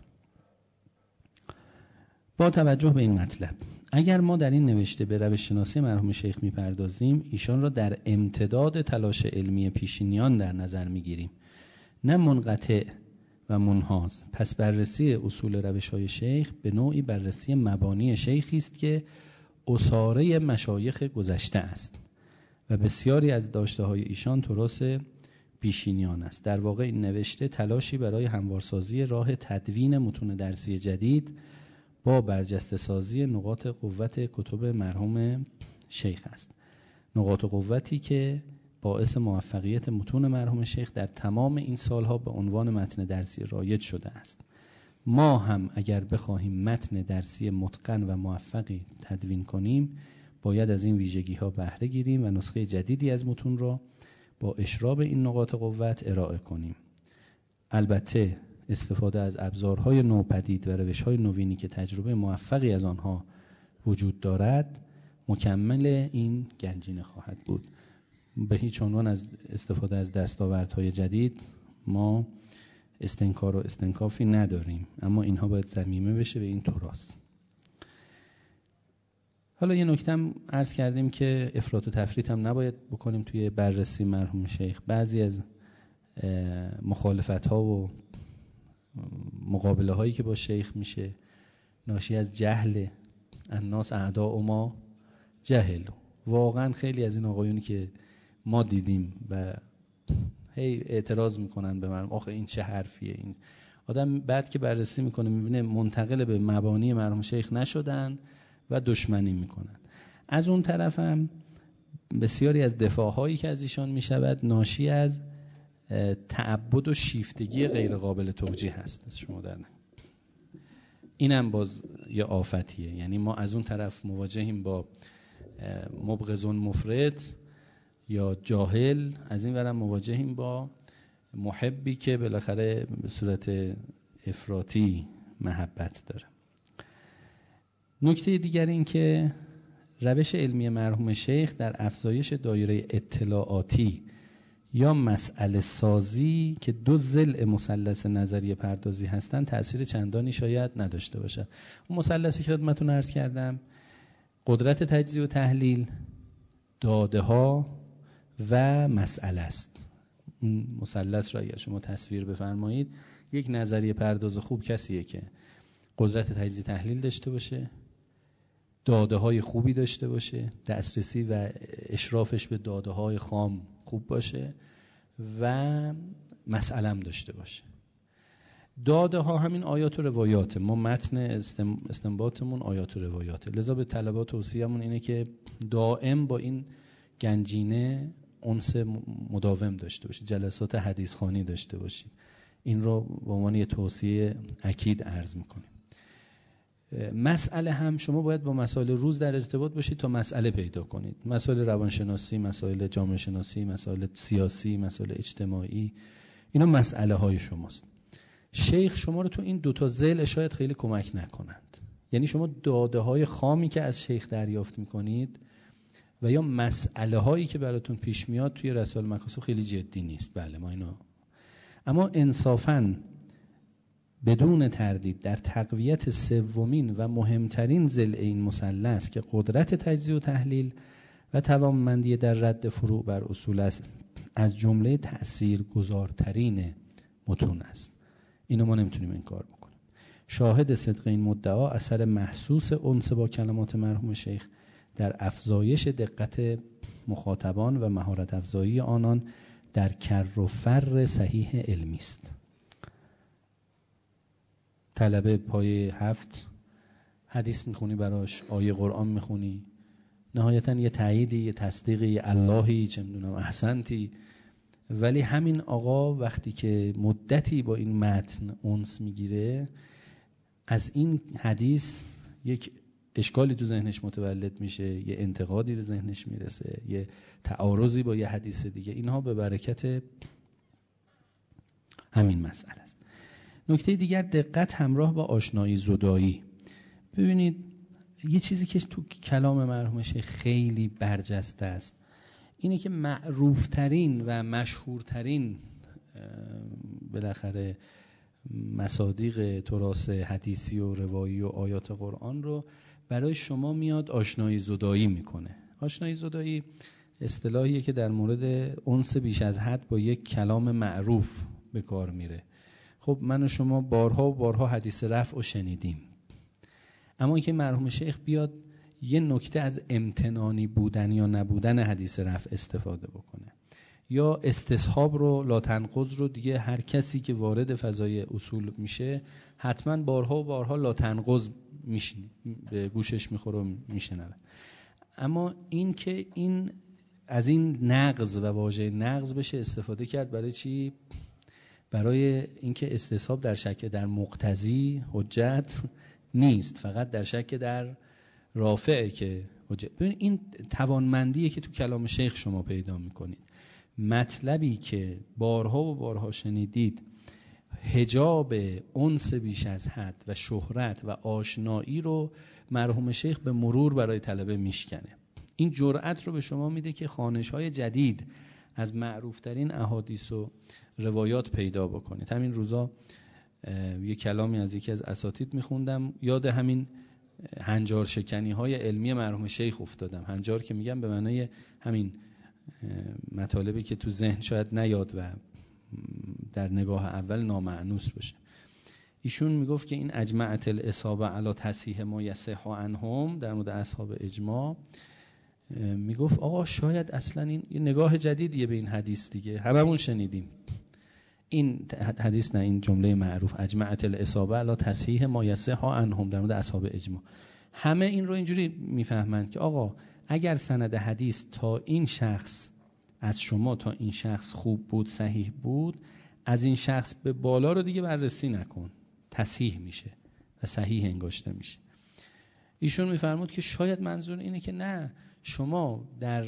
با توجه به این مطلب، اگر ما در این نوشته به روش شناسی مرحوم شیخ میپردازیم، ایشان را در امتداد تلاش علمی پیشینیان در نظر میگیریم، نه منقطع و منحاز. پس بررسی اصول روش‌های شیخ به نوعی بررسی مبانی شیخی است که اساره مشایخ گذشته است و بسیاری از داشته‌های ایشان تراث پیشینیان است. در واقع این نوشته تلاشی برای هموارسازی راه تدوین متون درسی جدید با برجسته سازی نقاط قوت کتب مرحوم شیخ است. نقاط قوتی که باعث موفقیت متون مرحوم شیخ در تمام این سالها به عنوان متن درسی رایج شده است. ما هم اگر بخواهیم متن درسی متقن و موفقی تدوین کنیم، باید از این ویژگی ها بهره گیریم و نسخه جدیدی از متون را با اشراب این نقاط قوت ارائه کنیم. البته استفاده از ابزارهای نوپدید و روش‌های نوینی که تجربه موفقی از آنها وجود دارد مکمل این گنجینه خواهد بود. به هیچ عنوان از استفاده از دستاوردهای جدید ما استنکار و استنکافی نداریم، اما اینها باید ضمیمه بشه به این تراث. حالا یه نکتم عرض کردیم که افراط و تفریط هم نباید بکنیم توی بررسی مرحوم شیخ. بعضی از مخالفت‌ها و مقابله هایی که با شیخ میشه ناشی از جهل، الناس اعداء ما جهل. واقعا خیلی از این آقایونی که ما دیدیم و هی اعتراض میکنن به مرحوم، آخه این چه حرفیه، این آدم بعد که بررسی میکنه میبینه منتقل به مبانی مرحوم شیخ نشدن و دشمنی میکنن. از اون طرف هم بسیاری از دفاعهایی که از ایشان میشود ناشی از تعبد و شیفتگی غیر قابل توجیه هست از شما در اینم باز یه آفتیه. یعنی ما از اون طرف مواجهیم با مبغضون مفرد یا جاهل، از این ورم مواجهیم با محبی که بالاخره به صورت افراطی محبت داره. نکته دیگر این که روش علمی مرحوم شیخ در افزایش دایره اطلاعاتی یا مسئله سازی که دو ضلع مثلث نظریه پردازی هستند تأثیر چندانی شاید نداشته باشد. اون مثلثی که خدمتتون عرض کردم قدرت تجزیه و تحلیل، داده ها و مسئله است. این مثلث را اگر شما تصویر بفرمایید، یک نظریه پرداز خوب کسیه که قدرت تجزیه تحلیل داشته باشه، داده های خوبی داشته باشه، دسترسی و اشرافش به داده های خام خوب باشه و مسئله هم داشته باشه. داده ها همین آیات و روایات، ما متن استنباطمون آیات و روایاته. لذا به طلبات توصیه‌مون اینه که دائم با این گنجینه انس مداوم داشته باشید، جلسات حدیث خوانی داشته باشید. این رو به عنوان یه توصیه اکید عرض میکنیم. مسئله هم شما باید با مسائل روز در ارتباط باشید تا مسئله پیدا کنید. مسائل روانشناسی، مسائل جامعه شناسی، مسائل سیاسی، مسائل اجتماعی، اینا مسئله های شماست. شیخ شما رو تو این دوتا ضلع شاید خیلی کمک نکنند. یعنی شما داده های خامی که از شیخ دریافت میکنید و یا مسئله هایی که براتون پیش میاد توی رسائل مکاسب خیلی جدی نیست. بله ما اینا، اما انصافاً بدون تردید در تقویت سومین و مهمترین ضلع این مثلث که قدرت تجزیه و تحلیل و توانمندی در رد فروع بر اصول است، از جمله تأثیرگذارترین متون است. اینو ما نمیتونیم انکار بکنیم. شاهد صدق این مدعا اثر محسوس انس با کلمات مرحوم شیخ در افزایش دقت مخاطبان و مهارت افزایی آنان در کر و فر صحیح علمی است. طلبه پای 7 حدیث میخونی براش، آیه قرآن میخونی، نهایتاً یه تاییدی، یه تصدیقی، یه اللهی، چه میدونم احسنتی، ولی همین آقا وقتی که مدتی با این متن انس میگیره، از این حدیث یک اشکالی تو ذهنش متولد میشه، یه انتقادی به ذهنش میرسه، یه تعارضی با یه حدیث دیگه. اینها به برکت همین مسئله است. نکته دیگر، دقت همراه با آشنایی زدایی. ببینید یه چیزی که تو کلام مرحوم شیخ خیلی برجسته است اینه که معروفترین و مشهورترین بالاخره مصادیق تراث حدیثی و روایی و آیات قرآن رو برای شما میاد آشنایی زدایی میکنه. آشنایی زدایی اصطلاحیه که در مورد انس بیش از حد با یک کلام معروف به کار میره. خب من و شما بارها و بارها حدیث رفع رو شنیدیم، اما اینکه مرحوم شیخ بیاد یه نکته از امتنانی بودن یا نبودن حدیث رفع استفاده بکنه، یا استصحاب رو، لا تنقض رو دیگه هر کسی که وارد فضای اصول میشه حتما بارها و بارها لا تنقض به گوشش میخوره و میشنوه. اما این که این از این نقض و واژه نقض بشه استفاده کرد برای چی؟ برای اینکه استصحاب در شک در مقتضی حجت نیست، فقط در شک در رافعه که حجت. ببین این توانمندیه که تو کلام شیخ شما پیدا میکنید. مطلبی که بارها و بارها شنیدید، حجاب انس بیش از حد و شهرت و آشنایی رو مرحوم شیخ به مرور برای طلبه میشکنه. این جرأت رو به شما میده که خوانش‌های جدید از معروفترین احادیث و روایات پیدا بکنید. همین روزا یه کلامی از یکی از اساتید میخوندم، یاد همین هنجار شکنی های علمی مرحوم شیخ افتادم. هنجار که میگم به معنای همین مطالبی که تو ذهن شاید نیاد و در نگاه اول نامعنوس باشه. ایشون میگفت که این اجمعت الاصابه علی تصحیح ما یصح عنهم، در مورد اصحاب اجماع میگفت آقا شاید اصلا این یه نگاه جدیدیه به این حدیث دیگه، هممون شنیدیم این حدیث، نه این جمله معروف اجمعت الاصابه علی تصحیح ما یصح عنهم در مورد اصحاب اجماع. همه این رو اینجوری میفهمند که آقا اگر سند حدیث تا این شخص از شما تا این شخص خوب بود، صحیح بود، از این شخص به بالا رو دیگه بررسی نکن، تصحیح میشه و صحیح انگاشته میشه. ایشون میفرمود که شاید منظور اینه که نه، شما در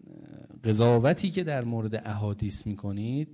قضاوتی که در مورد احادیث میکنید،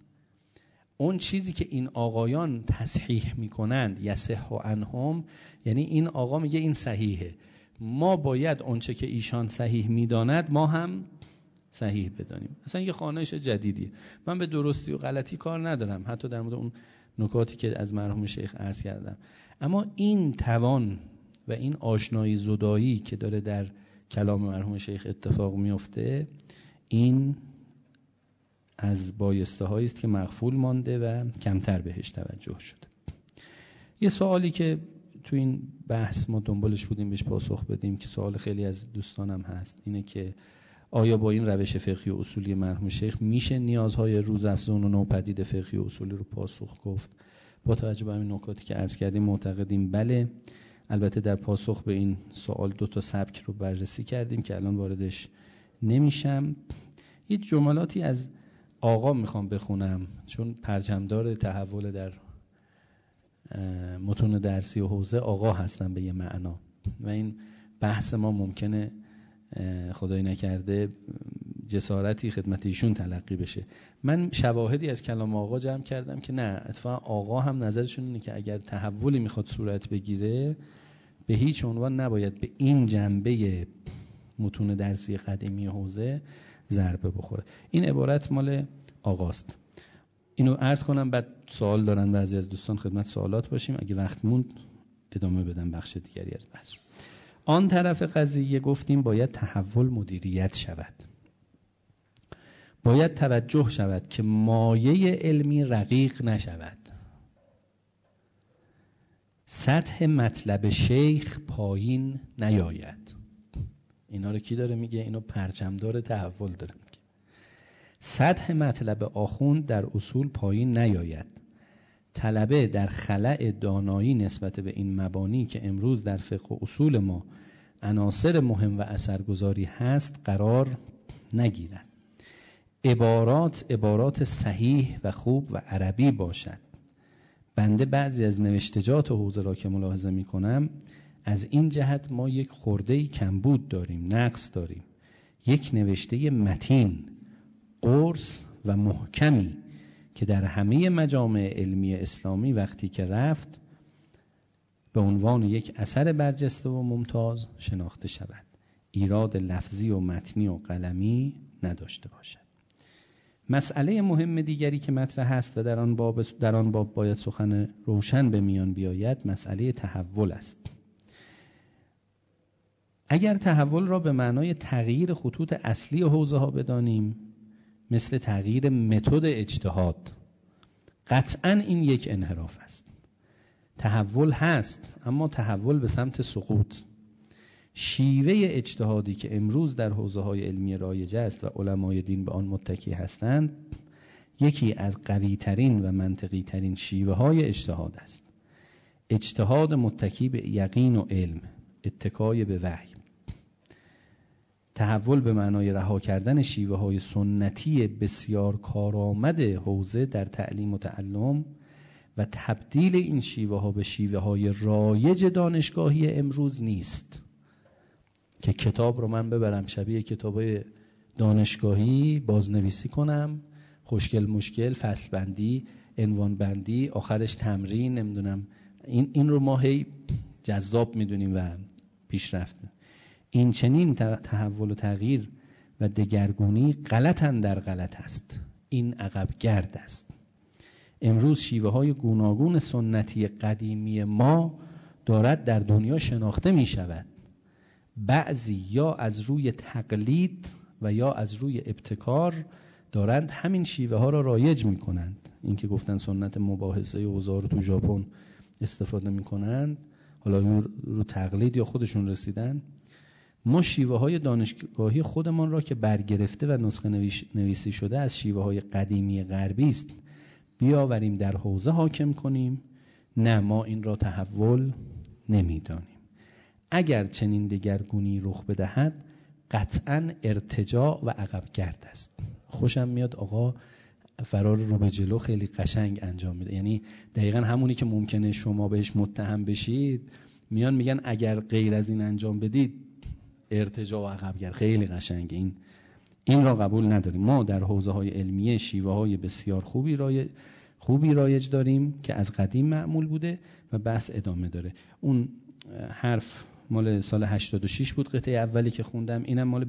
اون چیزی که این آقایان تصحیح میکنند یصح عنهم، یعنی این آقا میگه این صحیحه، ما باید آنچه که ایشان صحیح می‌داند ما هم صحیح بدانیم. اصلا یه خوانش جدیدیه. من به درستی و غلطی کار ندارم، حتی در مورد اون نکاتی که از مرحوم شیخ عرض کردم، اما این توان و این آشنایی زدایی که داره در کلام مرحوم شیخ اتفاق میفته، این از بایسته هایی است که مغفول مانده و کمتر بهش توجه شده. یه سوالی که تو این بحث ما دنبالش بودیم بهش پاسخ بدیم، که سوال خیلی از دوستانم هست، اینه که آیا با این روش فقهی و اصولی مرحوم شیخ میشه نیازهای روزافزون و نوپدید فقهی و اصولی رو پاسخ گفت؟ با توجه به همین نکاتی که عرض کردیم معتقدیم بله. البته در پاسخ به این سوال 2 سبک رو بررسی کردیم که الان واردش نمیشم. یه جملاتی از آقا میخوام بخونم، چون پرچمدار تحول در متون درسی و حوزه آقا هستن به یه معنا، و این بحث ما ممکنه خدای نکرده جسارتی خدمت ایشون تلقی بشه. من شواهدی از کلام آقا جمع کردم که نه، اتفاقا آقا هم نظرشون اینه که اگر تحولی میخواد صورت بگیره به هیچ عنوان نباید به این جنبه متون درسی قدیمی حوزه ضربه بخوره. این عبارت مال آقاست. اینو عرض کنم، بعد سوال دارن بعضی از دوستان، خدمت سوالات باشیم، اگه وقت موند ادامه بدم بخش دیگری از بحث. آن طرف قضیه گفتیم باید تحول مدیریت شود، باید توجه شود که مایه علمی رقیق نشود، سطح مطلب شیخ پایین نیاید. اینا رو کی داره میگه؟ اینو پرچمدار تحول داره میگه. سطح مطلب آخوند در اصول پایین نیاید، طلبه در خلأ دانایی نسبت به این مبانی که امروز در فقه و اصول ما عناصر مهم و اثرگذاری هست قرار نگیرد. عبارات صحیح و خوب و عربی باشد. بنده بعضی از نوشتجات حوزه را که ملاحظه می کنم، از این جهت ما یک خرده‌ای کمبود داریم، نقص داریم. یک نوشته متین، قرص و محکمی که در همه مجامع علمی اسلامی وقتی که رفت به عنوان یک اثر برجسته و ممتاز شناخته شود، ایراد لفظی و متنی و قلمی نداشته باشد. مسئله مهم دیگری که مطرح است و در آن باب باید سخن روشن به میان بیاید، مسئله تحول است. اگر تحول را به معنای تغییر خطوط اصلی حوزه ها بدانیم، مثل تغییر متد اجتهاد، قطعاً این یک انحراف است. تحول هست، اما تحول به سمت سقوط. شیوه اجتهادی که امروز در حوزه‌های علمی رایج است و علمای دین به آن متکی هستند، یکی از قوی‌ترین و منطقی‌ترین شیوه‌های اجتهاد است. اجتهاد متکی به یقین و علم، اتکای به وحی. تحول به معنای رها کردن شیوه‌های سنتی بسیار کارآمد حوزه در تعلیم و تعلم و تبدیل این شیوه‌ها به شیوه‌های رایج دانشگاهی امروز نیست که کتاب رو من ببرم شبیه کتابای دانشگاهی بازنویسی کنم، خوشگل مشکل، فصل بندی، عنوان بندی، آخرش تمرین، نمیدونم این رو ما هی جذاب میدونیم و پیشرفت. این چنین تحول و تغییر و دگرگونی غلطاً در غلط است. این عقب گرد است. امروز شیوه های گوناگون سنتی قدیمی ما دارد در دنیا شناخته می شود. بعضی یا از روی تقلید و یا از روی ابتکار دارند همین شیوه ها را رایج می کنند. این که گفتن سنت مباحثه حوزه رو تو ژاپن استفاده می کنند، حالا رو تقلید یا خودشون رسیدن. ما شیوه های دانشگاهی خودمان را که برگرفته و نسخه نویسی شده از شیوه های قدیمی غربی است بیاوریم در حوزه حاکم کنیم؟ نه، ما این را تحول نمیدانیم. اگر چنین دگرگونی رخ بدهد قطعاً ارتجاع و عقب گرد است. خوشم میاد آقا فرار رو به جلو خیلی قشنگ انجام میده، یعنی دقیقاً همونی که ممکنه شما بهش متهم بشید میان میگن اگر غیر از این انجام بدید ارتجاع و عقب گرد. خیلی قشنگه. این را قبول نداریم. ما در حوزه های علمیه شیوه های بسیار خوبی رایج داریم که از قدیم معمول بوده و بحث ادامه داره. اون حرف مال سال 86 بود، قطعه اولی که خوندم. اینم مال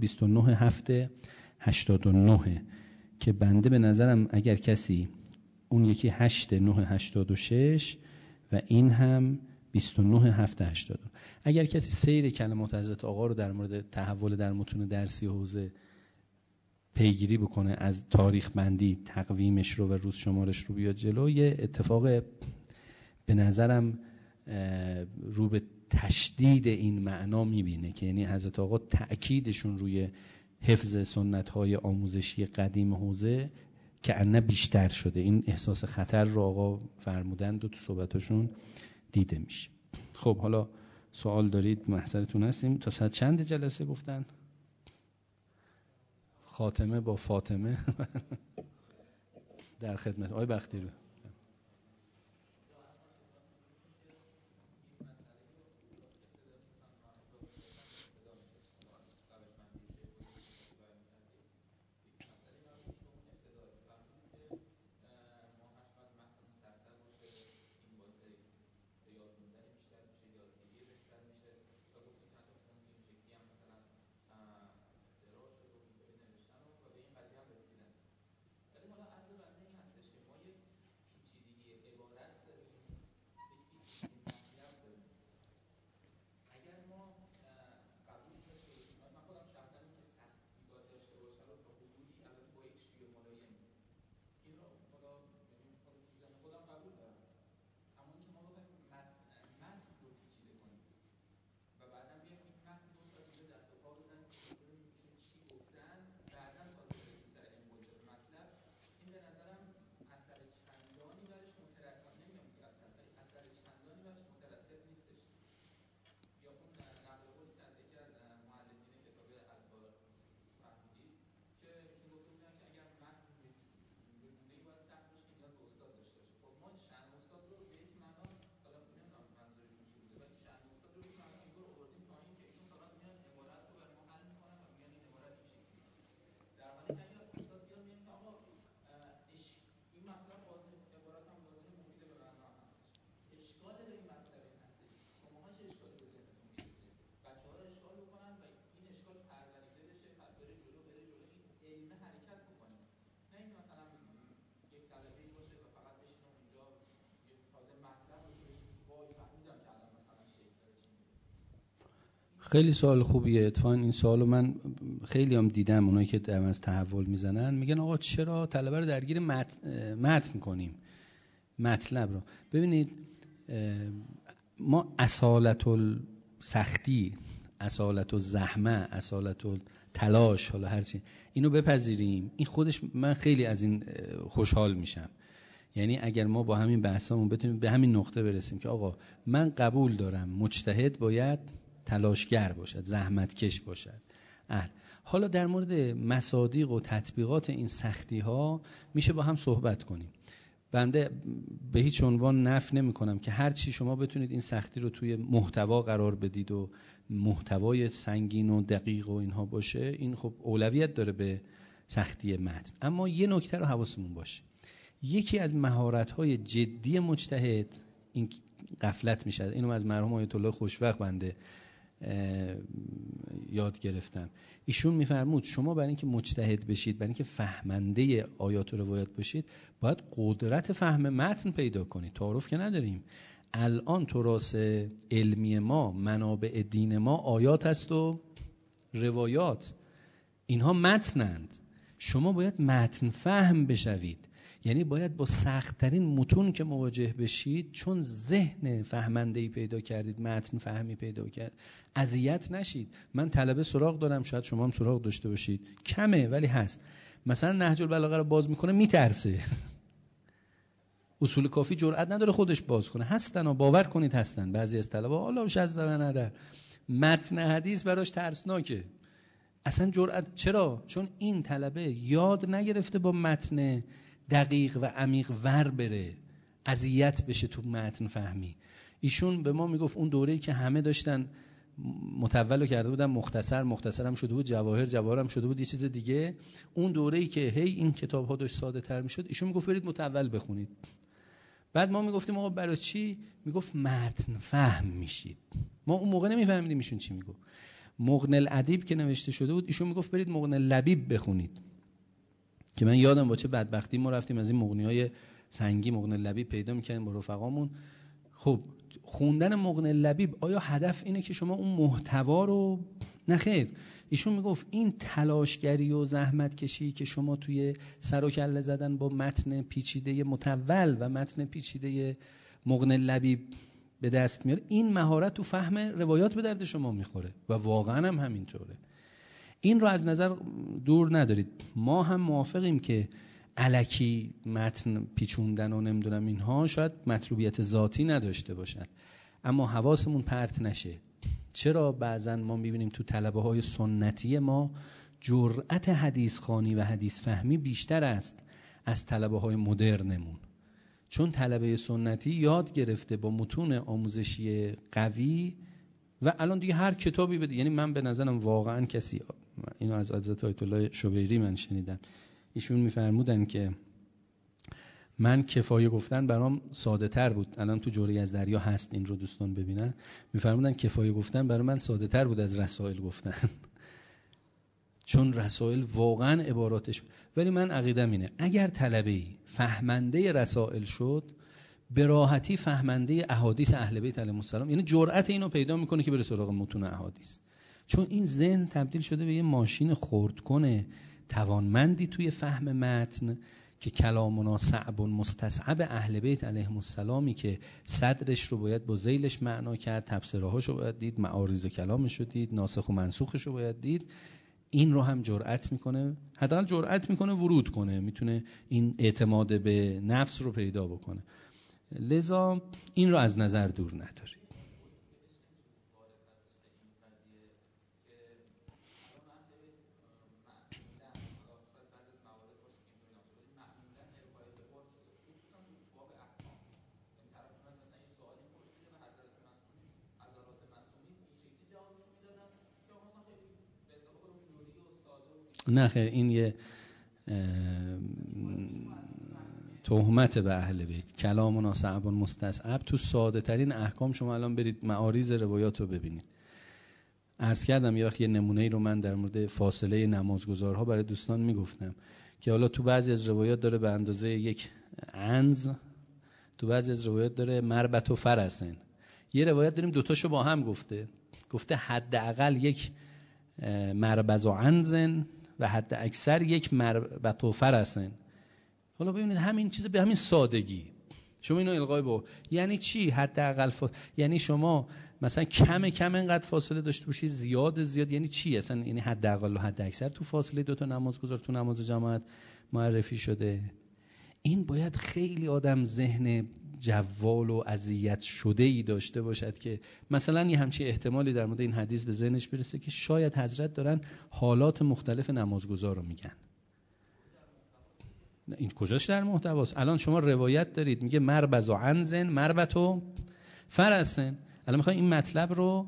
29/7/89 که بنده به نظرم اگر کسی اون یکی 8/9/86 و این هم 29/7/89 اگر کسی سیر کلمات حضرت آقا رو در مورد تحول در متون درسی حوزه پیگیری بکنه، از تاریخ بندی تقویمش رو و روز شمارش رو بیاد جلو، یه اتفاق به نظرم رو به تشدید این معنا میبینه که یعنی حضرت آقا تأکیدشون روی حفظ سنت‌های آموزشی قدیم حوزه که انه بیشتر شده. این احساس خطر رو آقا فرمودند و تو صحبتاشون دیده میشه. خب حالا سوال دارید محضرتون هستیم. تا ساعت چند جلسه گفتن؟ خاتمه با فاطمه در خدمت آقای بختیاری. خیلی سوال خوبیه اتفاقا. این سوالو من خیلی هم دیدم، اونایی که در از تحول میزنن میگن آقا چرا طلبه رو درگیر متن کنیم مطلب رو. ببینید ما اصالت السختی، اصالت الزحمه، اصالت التلاش، حالا هرچی اینو بپذیریم، این خودش من خیلی از این خوشحال میشم. یعنی اگر ما با همین بحثامون بتونیم به همین نقطه برسیم که آقا من قبول دارم مجتهد باید تلاشگر باشد، زحمتکش باشد. حالا در مورد مصادیق و تطبیقات این سختی ها میشه با هم صحبت کنیم. بنده به هیچ عنوان نفی نمی کنم که هر چی شما بتونید این سختی رو توی محتوا قرار بدید و محتوای سنگین و دقیق و اینها باشه، این خب اولویت داره به سختی متن. اما یه نکته رو حواسمون باشه، یکی از مهارت‌های جدی مجتهد این غفلت میشه. اینو از مرحوم آیت الله خوشوقت بنده یاد گرفتم. ایشون میفرمود شما برای اینکه مجتهد بشید، برای اینکه فهمنده آیات و روایات باشید، باید قدرت فهم متن پیدا کنید. تعارف که نداریم. الان تراث علمی ما، منابع دین ما آیات است و روایات، اینها متنند. شما باید متن فهم بشوید. یعنی باید با سخت‌ترین متون که مواجه بشید، چون ذهن فهمنده‌ای پیدا کردید، متن فهمی پیدا کرد، اذیت نشید. من طلبه سراغ دارم، شاید شما هم سراغ داشته باشید، کمه ولی هست. مثلا نهج البلاغه رو باز میکنه میترسه، اصول کافی جرئت نداره خودش باز کنه. هستن و باور کنید هستن بعضی از طلبه، حالا شذ و ندر، متن حدیث براش ترسناکه، اصلا جرئت. چرا؟ چون این طلبه یاد نگرفته با متن دقیق و عمیق ور بره، اذیت بشه تو متن فهمی. ایشون به ما میگفت اون دوره‌ای که همه داشتن متولو کرده بودن مختصر هم شده بود، جواهر هم شده بود یه چیز دیگه، اون دوره‌ای که هی این کتاب‌ها داشت ساده تر میشد، ایشون میگفت برید متول بخونید. بعد ما میگفتیم آقا برای چی؟ میگفت متن فهم میشید. ما اون موقع نمیفهمیدیم ایشون چی میگفت. مغن الادیب که نوشته شده بود ایشون میگفت برید مغن اللبیب بخونید، که من یادم با چه بدبختی ما رفتیم از این مغنیای سنگی مغن اللبیب پیدا میکنیم با رفقامون. خب خوندن مغن اللبیب آیا هدف اینه که شما اون محتوا رو؟ نه خیر. ایشون میگفت این تلاشگری و زحمت کشی که شما توی سر و کله زدن با متن پیچیده متول و متن پیچیده مغن اللبیب به دست میاره، این مهارت تو فهم روایات به درد شما میخوره و واقعا هم همینطوره. این رو از نظر دور ندارید. ما هم موافقیم که الکی متن پیچوندن و نمیدونم اینها شاید مطلوبیت ذاتی نداشته باشد، اما حواسمون پرت نشه. چرا بعضن ما میبینیم تو طلبه های سنتی ما جرأت حدیث خوانی و حدیث فهمی بیشتر است از طلبه های مدرنمون؟ چون طلبه سنتی یاد گرفته با متون آموزشی قوی و الان دیگه هر کتابی بده. یعنی من به نظرم واقعا کسی، اینو از حضرت آیت الله شبیری من شنیدم، ایشون میفرمودن که من کفایه گفتن برام ساده تر بود. الان تو جوری از دریا هست، این رو دوستان ببینن. میفرمودن کفایه گفتن برای من ساده تر بود از رسائل گفتن چون رسائل واقعا عباراتش. ولی من عقیدم اینه اگر طلبه‌ای فهمنده رسائل شد به راحتی فهمنده احادیث اهل بیت علیهم السلام، یعنی جرأت اینو پیدا میکنه که بره سراغ متون احادیث. چون این ذهن تبدیل شده به یه ماشین خردکن توانمندی توی فهم متن که کلامنا صعب مستصعب اهل بیت علیهم السلامی که صدرش رو باید با ذیلش معنا کرد، تفسیرهاش رو باید دید، معارض کلامش رو دید، ناسخ و منسوخش رو باید دید. این رو هم جرأت میکنه، حداقل جرأت میکنه ورود کنه، میتونه این اعتماد به نفس رو پیدا بکنه. لذا این رو از نظر دور ندارید. نه خیر، این یه تهمت به اهل بیت. کلامنا صعب مستصعب تو ساده ترین احکام. شما الان برید معارض روایات رو ببینید. عرض کردم یه وقت یه نمونه‌ای رو من در مورد فاصله نمازگزارها برای دوستان میگفتم که حالا تو بعضی از روایات داره به اندازه یک عنز، تو بعضی از روایات داره مربط و فرسن. یه روایت داریم دوتاشو با هم گفته حداقل یک مربز و عنزن و حد اکثر یک مربط و فرسن. حالا ببینید همین چیز به همین سادگی شما اینو القای با یعنی چی؟ حداقل یعنی شما مثلا کم انقدر فاصله داشته باشی، زیاد یعنی چی اصلا؟ یعنی حداقل و حد اکثر تو فاصله دو تا نمازگزار تو نماز جماعت معرفی شده. این باید خیلی آدم ذهن جوال و اذیت شده‌ای داشته باشد که مثلا یه همچین احتمالی در مورد این حدیث به ذهنش برسه که شاید حضرت دارن حالات مختلف نمازگزار رو میگن. این کجاش در محتواست؟ الان شما روایت دارید میگه مربز و عنزن مربط و فرسن. الان میخوای این مطلب رو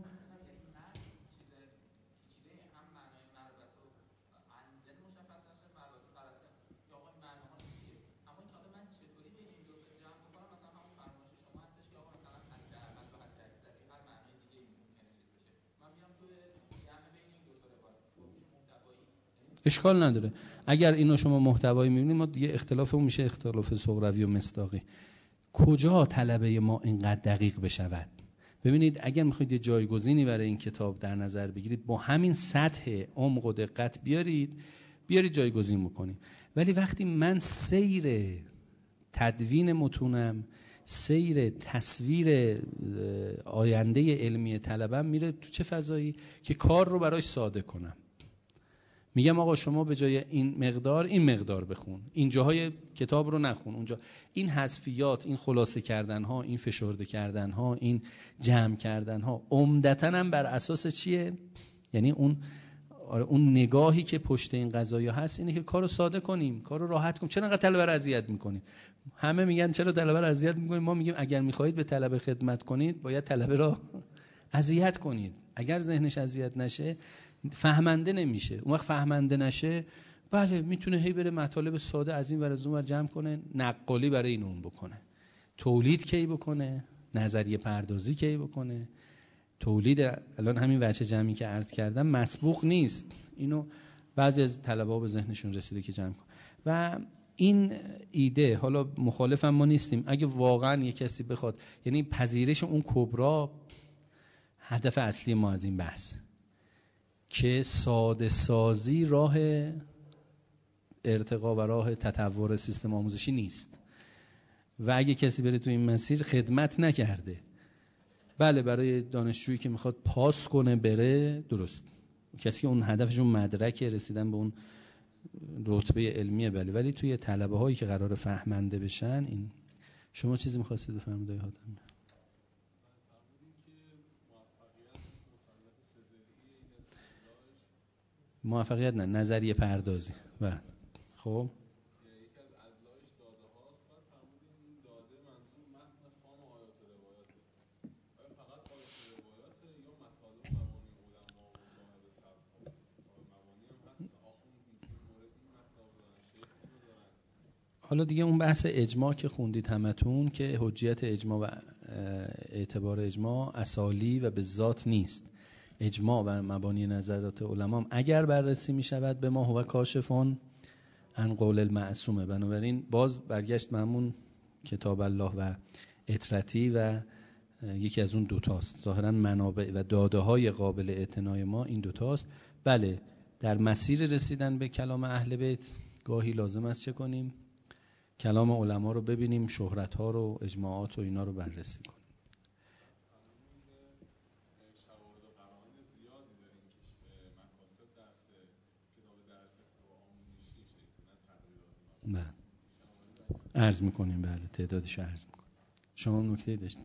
اشکال نداره. اگر اینو شما محتوایی میبینید ما دیگه اختلافمون میشه اختلاف صغروی و مصداقی. کجا طلبه ما اینقدر دقیق بشود؟ ببینید اگر میخواید یه جایگزینی برای این کتاب در نظر بگیرید با همین سطح عمق و دقت بیارید جایگزین بکنید. ولی وقتی من سیر تدوین متونم، سیر تصویر آینده علمی طلبم میره تو چه فضایی که کار رو براش ساده کنم. میگم آقا شما به جای این مقدار بخون، این جاهای کتاب رو نخون، اونجا این حذفیات، این خلاصه کردن ها، این فشرده کردن ها، این جمع کردن ها عمدتاً هم بر اساس چیه؟ یعنی اون نگاهی که پشت این قضایا هست اینه که کارو ساده کنیم، کارو راحت کنیم. چرا انقدر طلبه رو اذیت میکنید؟ همه میگن چرا طلبه رو اذیت میکنید؟ ما میگیم اگر میخواهید به طلبه خدمت کنید باید طلبه رو اذیت کنید. اگر ذهنش اذیت نشه فهمنده نمیشه. اون وقت فهمنده نشه بله میتونه هی بره مطالب ساده از این ور از اون ور جمع کنه، نقالی برای این اون بکنه. تولید کی بکنه، نظریه پردازی کی بکنه. تولید الان همین وجه جمعی که عرض کردم مسبوق نیست. اینو بعضی از طلبه‌ها به ذهنشون رسیده که جمع کن. و این ایده، حالا مخالفم ما نیستیم، اگه واقعا یک کسی بخواد، یعنی پذیرش اون کبرا هدف اصلی ما از این بحث، که ساده سازی راه ارتقا و راه تطور سیستم آموزشی نیست و اگه کسی بره تو این مسیر خدمت نکرده. بله برای دانشجویی که میخواد پاس کنه بره درست، کسی که اون هدفشون مدرک رسیدن به اون رتبه علمیه، بله، ولی توی طلبه هایی که قرار فهمنده بشن این. شما چیزی میخواستید بفرمایید آقای حاتمی؟ موفقیت نه، نظریه پردازی. و خب یکی از اضلاعش داده هاست. بعد فرمودین این داده منظور متن خام آیات و روایاته. آیا فقط آیات و روایاته یا مطالب مبانی علما و صاحب سبک و صاحب مبانی هم هست؟ آخوند این مورد این متن رو دارن، شیخ اینو دارن. حالا دیگه اون بحث اجماع که خوندید همتون، که حجیت اجماع و اعتبار اجماع اصالی و به ذات نیست. اجماع و مبانی نظرات علما اگر بررسی می شود به ما هو کاشفون عن قول المعصومه. بنابراین باز برگشت همون کتاب الله و اطرتی و یکی از اون دوتاست. ظاهرا منابع و داده های قابل اعتنای ما این دوتاست. بله در مسیر رسیدن به کلام اهل بیت گاهی لازم است چه کنیم؟ کلام علما رو ببینیم، شهرت ها رو، اجماعات و اینا رو بررسی کنیم. بله عرض میکنیم، بله تعدادش عرض میکنیم. شما نکته داشتید؟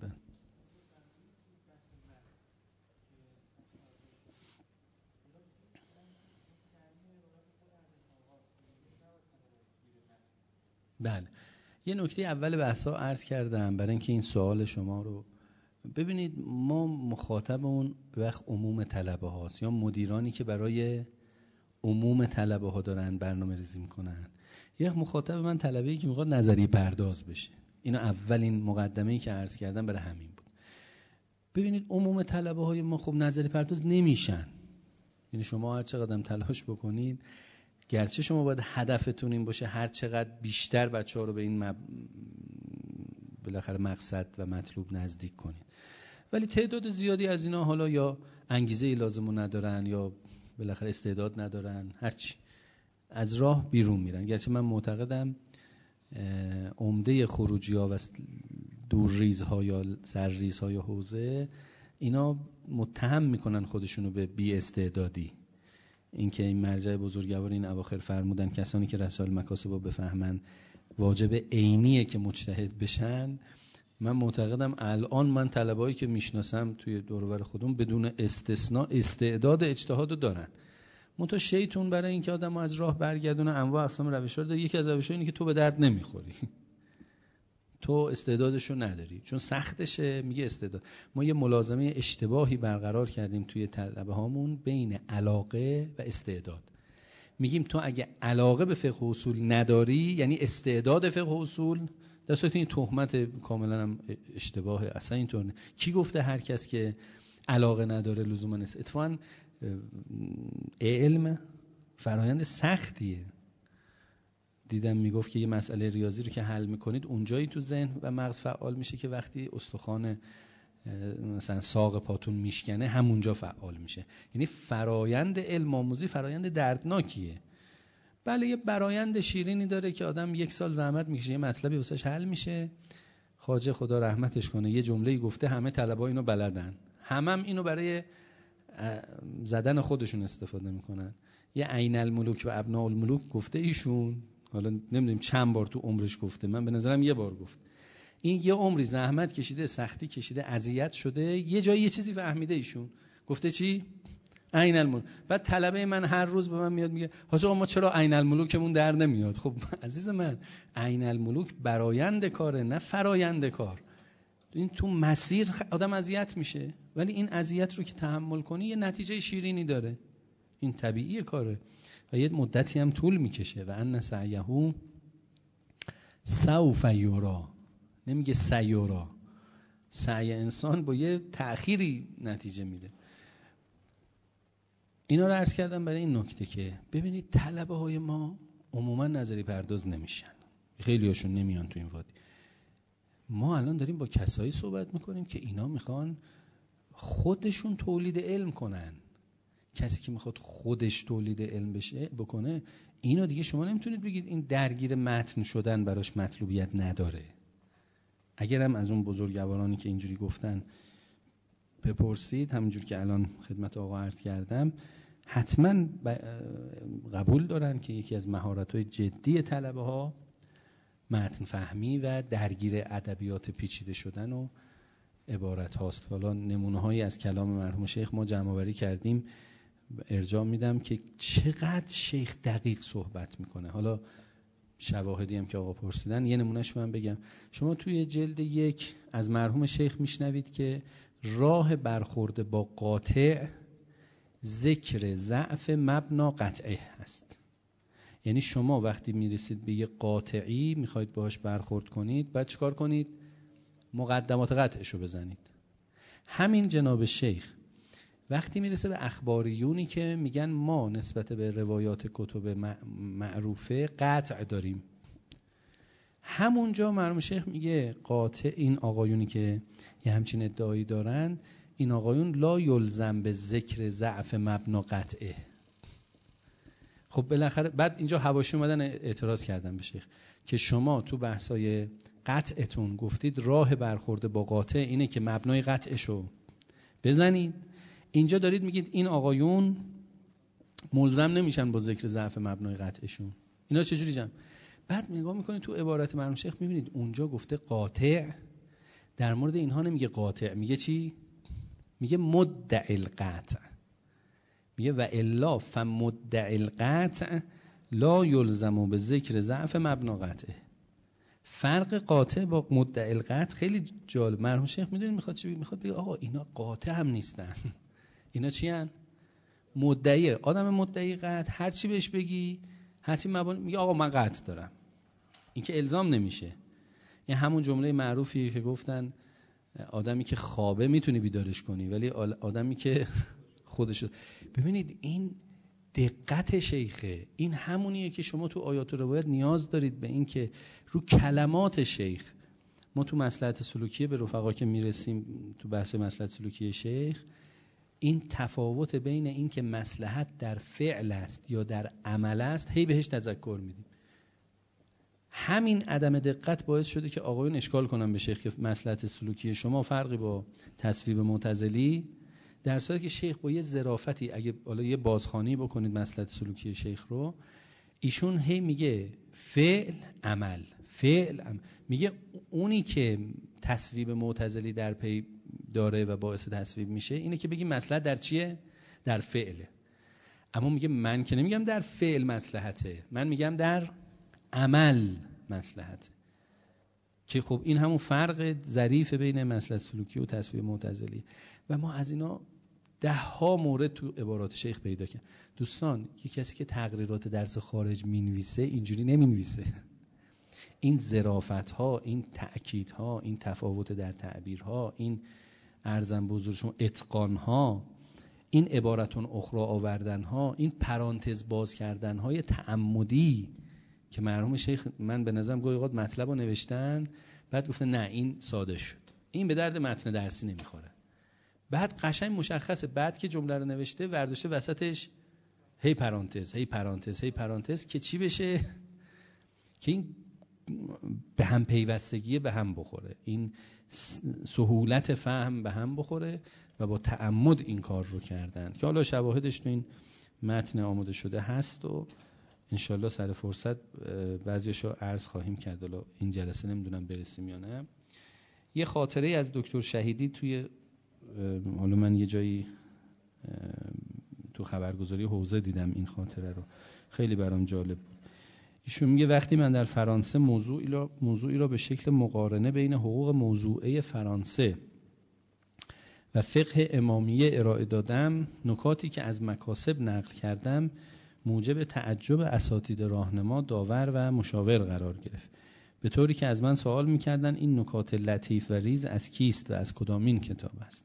بله یه نکته اول بحثا عرض کردم برای اینکه این سوال شما رو ببینید. ما مخاطبمون وقت عموم طلبه هاست یا مدیرانی که برای عموم طلبه ها دارن برنامه ریزی میکنن. یه مخاطب من طلبه‌ای که میخواد نظری پرداز بشه. اینو اولین مقدمه‌ای که عرض کردم برای همین بود. ببینید عموم طلبه های ما خب نظری پرداز نمیشن. یعنی شما هر چقدر تلاش بکنید، گرچه شما باید هدفتون این باشه هر چقدر بیشتر بچه‌ها رو به این بالاخره مقصد و مطلوب نزدیک کنید، ولی تعداد زیادی از اینا حالا یا انگیزه لازمو ندارن یا بالاخره استعداد ندارن، هرچی از راه بیرون میرن. گرچه من معتقدم عمده خروجی‌ها و دورریزها یا سرریزها یا حوزه اینا متهم میکنن خودشونو به بی استعدادی. اینکه این مرجع بزرگوار این اواخر فرمودن کسانی که رسائل مکاسب رو بفهمن واجب عینیه که مجتهد بشن. من معتقدم الان من طلبهایی که میشناسم توی دور و بر خودم بدون استثناء استعداد اجتهاد رو دارن. منتها شیطون برای اینکه آدمو از راه برگردونه انواع اقسام روش‌ها رو داره. یکی از روش‌ها اینه که تو به درد نمیخوری، تو استعدادشو نداری، چون سختشه. میگه استعداد. ما یه ملازمه اشتباهی برقرار کردیم توی طلبه هامون بین علاقه و استعداد. میگیم تو اگه علاقه به فقه و اصول نداری یعنی استعداد فقه و اصول، در صورتی این تهمت کاملا هم اشتباهه. اصلا اینطور نه. کی گفته هر کس که علاقه نداره لزوما است؟ اتفاقا علم فرایند سختیه. دیدم میگفت که یه مسئله ریاضی رو که حل میکنید اونجایی تو ذهن و مغز فعال میشه که وقتی استخوان مثلا ساق پاتون میشکنه همونجا فعال میشه. یعنی فرایند علم آموزی فرایند دردناکیه. بله یه برایند شیرینی داره که آدم 1 سال زحمت میکشه یه مطلبی واسش حل میشه. خواجه خدا رحمتش کنه یه جمله‌ای گفته همه طلبا اینو بلدن، همم اینو برای زدن خودشون استفاده میکنن. یه عین الملوک و ابناء الملوک گفته ایشون، حالا نمیدونیم چند بار تو عمرش گفته، من به نظرم یه بار گفت. این یه عمری زحمت کشیده، سختی کشیده، اذیت شده، یه جایی یه چیزی فهمیده ایشون گفته چی؟ عین الملوک. بعد طلبه من هر روز به من میاد میگه حاج آقا ما چرا عین الملوکمون در نمیاد؟ خب عزیز من عین الملوک برایند کاره نه فرایند کار. این تو مسیر آدم اذیت میشه، ولی این اذیت رو که تحمل کنی یه نتیجه شیرینی داره. این طبیعیه کاره و یه مدتی هم طول میکشه. و ان سعیه سوف یرا، نمیگه سیورا. سعی انسان با یه تأخیری نتیجه میده. اینا رو عرض کردم برای این نکته که ببینید طلبه های ما عموما نظری پرداز نمیشن، خیلی هاشون نمیان تو این وادی. ما الان داریم با کسایی صحبت میکنیم که اینا میخوان خودشون تولید علم کنن. کسی که میخواد خودش تولید علم بکنه، اینو دیگه شما نمیتونید بگید این درگیر متن شدن براش مطلوبیت نداره. اگرم از اون بزرگوارانی که اینجوری گفتن بپرسید، همونجور که الان خدمت آقا عرض کردم، حتما قبول دارن که یکی از مهارت‌های جدی طلبه ها متن فهمی و درگیر ادبیات پیچیده شدن و عبارت هاست. حالا نمونه‌هایی از کلام مرحوم شیخ ما جمع‌آوری کردیم، ارجاع میدم که چقدر شیخ دقیق صحبت میکنه. حالا شواهدی هم که آقا پرسیدن، یه نمونهش من بگم. شما توی جلد 1 از مرحوم شیخ میشنوید که راه برخورد با قاطع ذکر ضعف مبنا قطعه هست. یعنی شما وقتی میرسید به یه قاطعی میخواید باهاش برخورد کنید، باید چیکار کنید؟ مقدمات قطعشو بزنید. همین جناب شیخ وقتی میرسه به اخباریونی که میگن ما نسبت به روایات کتب معروفه قطع داریم، همونجا مرحوم شیخ میگه قاطع این آقایونی که یه همچین ادعایی دارن، این آقایون لا یلزم به ذکر ضعف مبنا قطعه. خب بالاخره بعد اینجا حواشی اومدن اعتراض کردن به شیخ که شما تو بحثای قطعتون گفتید راه برخورد با قاطع اینه که مبنای قطعشو بزنید، اینجا دارید میگید این آقایون ملزم نمیشن با ذکر ضعف مبنای قطعشون. اینا چجوری جمع؟ بعد نگاه میکنید تو عبارت مرحوم شیخ میبینید اونجا گفته قاطع، در مورد اینها نمیگه قاطع، میگه چی؟ میگه مدعی القطع. میگه و الا فمدعی القطع لا یلزم به ذکر ضعف مبنا قطعه. فرق قاطع با مدعی القطع خیلی جالب. مرحوم شیخ میدونید میخواد چی بگه؟ میخواد بگه آقا اینا قاطع هم نیستن. اینا چی هن؟ مدعیه. آدم مدعی قطع هر چی بهش بگی، هر چی میگه آقا من قطع دارم. این که الزام نمیشه. این همون جمله معروفیه که گفتن آدمی که خوابه میتونی بیدارش کنی، ولی آدمی که خودش. ببینید این دقت شیخه. این همونیه که شما تو آیات و روایات نیاز دارید به این که رو کلمات شیخ. ما تو مصلحت سلوکیه به رفقا که میرسیم تو بحث مصلحت سلوکیه شیخ، این تفاوت بین این که مصلحت در فعل است یا در عمل است هی بهش تذکر میدیم. همین عدم دقت باعث شده که آقایون اشکال کنن به شیخ که مصلحت سلوکی شما فرقی با تصویب معتزلی، در صورتی که شیخ با یه ظرافتی، اگه حالا یه بازخوانی بکنید مصلحت سلوکی شیخ رو، ایشون هی میگه فعل عمل، فعل عمل. میگه اونی که تصویب معتزلی در پی داره و باعث تصویب میشه اینه که بگیم مصلحت در چیه؟ در فعله. اما میگه من که نمیگم در فعل مصلحته، من میگم در عمل مصلحت. که خب این همون فرق ظریف بین مصلحت سلوکی و تصویب معتزلی. و ما از اینا 10 مورد تو عبارات شیخ پیدا کردیم. دوستان یه کسی که تقریرات درس خارج مینویسه اینجوری نمینویسه. این ظرافت‌ها، این تأکیدها، این تفاوت در تعبیرها، این ارزم بزرگ شما اتقان‌ها، این عبارتون اخرى آوردن‌ها، این پرانتز باز کردن‌های تعمدی که مرحوم شیخ من به نظرم گاهی اوقات مطلب رو نوشتن بعد گفتن نه این ساده شد، این به درد متن درسی نمیخوره. بعد قشنگ مشخصه بعد که جمله رو نوشته ورداشته وسطش هی پرانتز هی پرانتز هی پرانتز که چی بشه؟ که این به هم پیوستگی به هم بخوره، این سهولت فهم به هم بخوره و با تعمد این کار رو کردن که حالا شواهدش تو این متن آماده شده هست و انشالله سر فرصت بعضیشو عرض خواهیم کرد. حالا این جلسه نمیدونم برسیم یا نه. یه خاطره از دکتر شهیدی توی حالا من یه جایی تو خبرگزاری حوزه دیدم این خاطره رو، خیلی برام جالب بود. ایشون میگه وقتی من در فرانسه موضوعی را به شکل مقارنه بین حقوق موضوعه فرانسه و فقه امامیه ارائه دادم، نکاتی که از مکاسب نقل کردم موجب تعجب اساتید راهنما، داور و مشاور قرار گرفت. به طوری که از من سوال میکردن این نکات لطیف و ریز از کیست و از کدامین کتاب است.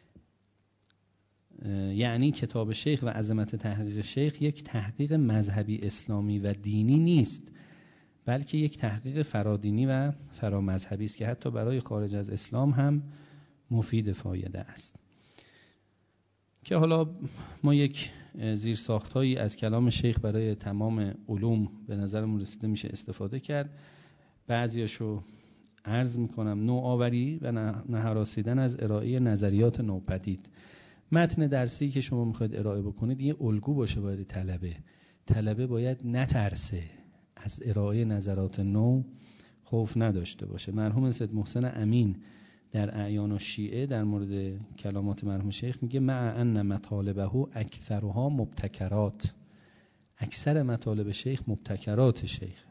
یعنی کتاب شیخ و عظمت تحقیق شیخ یک تحقیق مذهبی اسلامی و دینی نیست، بلکه یک تحقیق فرادینی و فرامذهبی است که حتی برای خارج از اسلام هم مفید فایده است. که حالا ما یک زیرساخت‌هایی از کلام شیخ برای تمام علوم به نظرمون رسیده میشه استفاده کرد. بعضیاشو عرض میکنم. نوآوری و نهراسیدن از ارائه نظریات نوپدید. متن درسی که شما میخواید ارائه بکنید یه الگو باشه برای طلبه باید نترسه، از ارائه نظرات نو خوف نداشته باشه. مرحوم سید محسن امین در اعیان الشیعه در مورد کلامات مرحوم شیخ میگه مع ان مطالبه اکثرها مبتکرات. اکثر مطالب شیخ مبتکرات شیخ.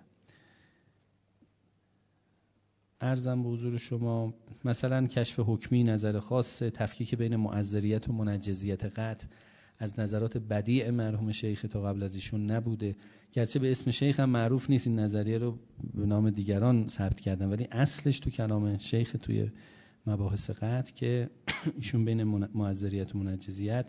عرضم به حضور شما مثلا کشف حکمی، نظر خاص، تفکیک بین معذریت و منجزیت قطع از نظرات بدیع مرحوم شیخ تا قبل از ایشون نبوده، گرچه به اسم شیخ هم معروف نیست، این نظریه رو به نام دیگران ثبت کردن، ولی اصلش تو کلام شیخ توی مباحث قطع که ایشون بین معذریت و منجزیت.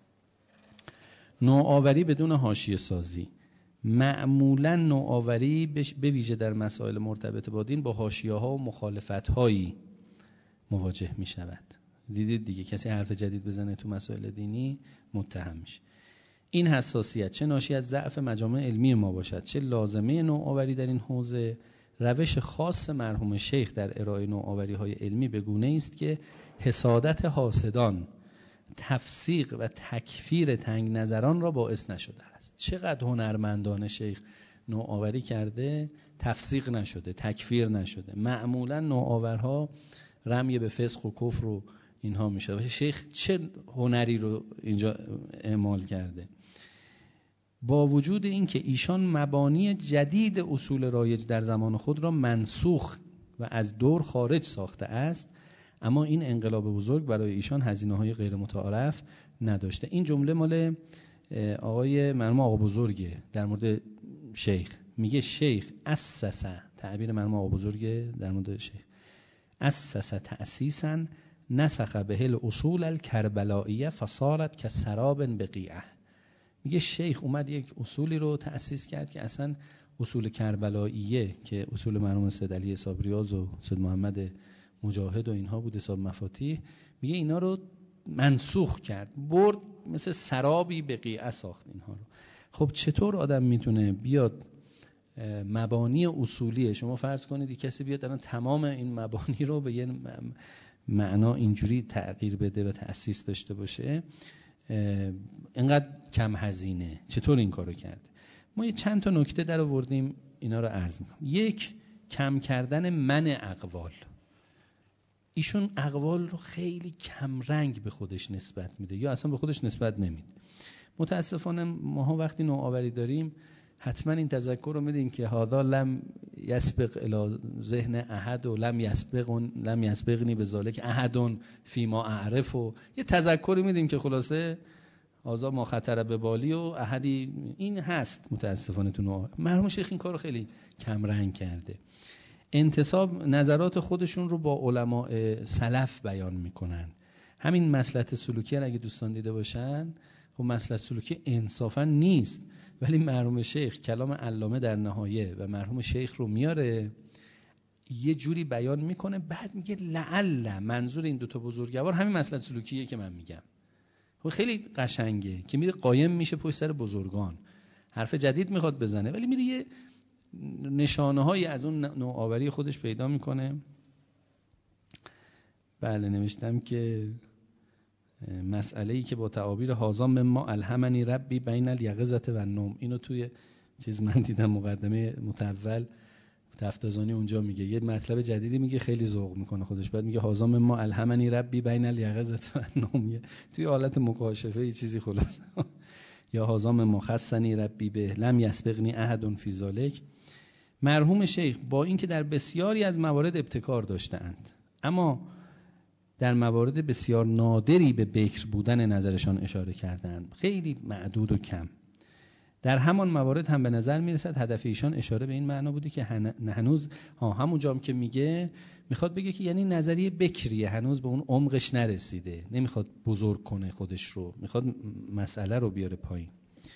نوآوری بدون حاشیه سازی. معمولا نوآوری به ویژه در مسائل مرتبط با دین با حاشیه‌ها و مخالفت‌هایی مواجه می شود. دیدید دیگه کسی حرف جدید بزنه تو مسائل دینی متهم میشه. این حساسیت چه ناشی از ضعف مجامع علمی ما باشد، چه لازمه نوآوری در این حوزه، روش خاص مرحوم شیخ در ارائه نوآوری‌های علمی به گونه‌ای است که حسادت حاسدان، تفسیق و تکفیر تنگ نظران را باعث نشده است. چقدر هنرمندان شیخ نوآوری کرده، تفسیق نشده، تکفیر نشده. معمولا نوآورها رمی به فسق و کفر و اینها میشه. شیخ چه هنری رو اینجا اعمال کرده. با وجود این که ایشان مبانی جدید اصول رایج در زمان خود را منسوخ و از دور خارج ساخته است، اما این انقلاب بزرگ برای ایشان هزینه‌های غیر متعارف نداشته. این جمله مال آقای مرحوم آقا بزرگه در مورد شیخ. میگه شیخ اسسه، تعبیر مرحوم آقا بزرگه در مورد شیخ، اسسه تأسیسا نسخ به الاصول الکربلائیه فصارت کسراب بقیعه. میگه شیخ اومد یک اصولی رو تأسیس کرد که اصلا اصول کربلائیه که اصول مرحوم سید علی صابریاز و سید محمد مجاهد و اینها بود، حساب مفاتیح، میگه اینا رو منسوخ کرد، برد مثل سرابی بقیعه ساخت اینها رو. خب چطور آدم میتونه بیاد مبانی اصولی، شما فرض کنید کسی بیاد الان تمام این مبانی رو به یه معنا اینجوری تغییر بده و تأسیس داشته باشه، اینقدر کم هزینه، چطور این کارو کرده؟ ما یه چند تا نکته در آوردیم، اینا رو عرض میکنم. یک، کم کردن من اقوال. ایشون اقوال رو خیلی کم رنگ به خودش نسبت میده یا اصلا به خودش نسبت نمیده. متاسفانه ماها وقتی نوآوری داریم حتما این تذکر رو میدین که هذا لم یسبق الی ذهن احد و لم یسبقنی بذالک احد فیما اعرف، و یه تذکری میدیم که خلاصه هذا ما خطر به بالی و احدی این هست. متاسفانه تو نوآوری مرحوم شیخ این کارو خیلی کم رنگ کرده. انتصاب نظرات خودشون رو با علماء سلف بیان میکنن. همین مصلحت سلوکی اگه دوستان دیده باشن، خب مصلحت سلوکی انصافا نیست، ولی مرحوم شیخ کلام علامه در نهایه و مرحوم شیخ رو میاره یه جوری بیان میکنه، بعد میگه لعل منظور این دوتا بزرگوار همین مصلحت سلوکیه که من میگم. خب خیلی قشنگه که میره قایم میشه پشت سر بزرگان، حرف جدید میخواد بزنه ولی میره یه نشانه هایی از اون نوآوری خودش پیدا میکنه. بله نوشتم که مسئله‌ای که با تعابیر هازا مما الهمنی ربی بین الیقظة و النوم، اینو توی چیز من دیدم مقدمه متول تفتازانی اونجا میگه یه مطلب جدیدی میگه، خیلی ذوق میکنه خودش، بعد میگه هازا مما الهمنی ربی بین الیقظة و النوم، توی حالت مکاشفه چیزی خلاص یا هازا مما خصنی ربی به لم یسبقنی احد فی ذلک. مرحوم شیخ با اینکه در بسیاری از موارد ابتکار داشتند، اما در موارد بسیار نادری به بکر بودن نظرشان اشاره کردند، خیلی معدود و کم. در همان موارد هم به نظر میرسد هدف ایشان اشاره به این معنا بوده که هنوز همون جام که میگه میخواد بگه که یعنی نظریه بکریه، هنوز به اون عمقش نرسیده، نمیخواد بزرگ کنه خودش رو، میخواد مسئله رو بیاره پایین.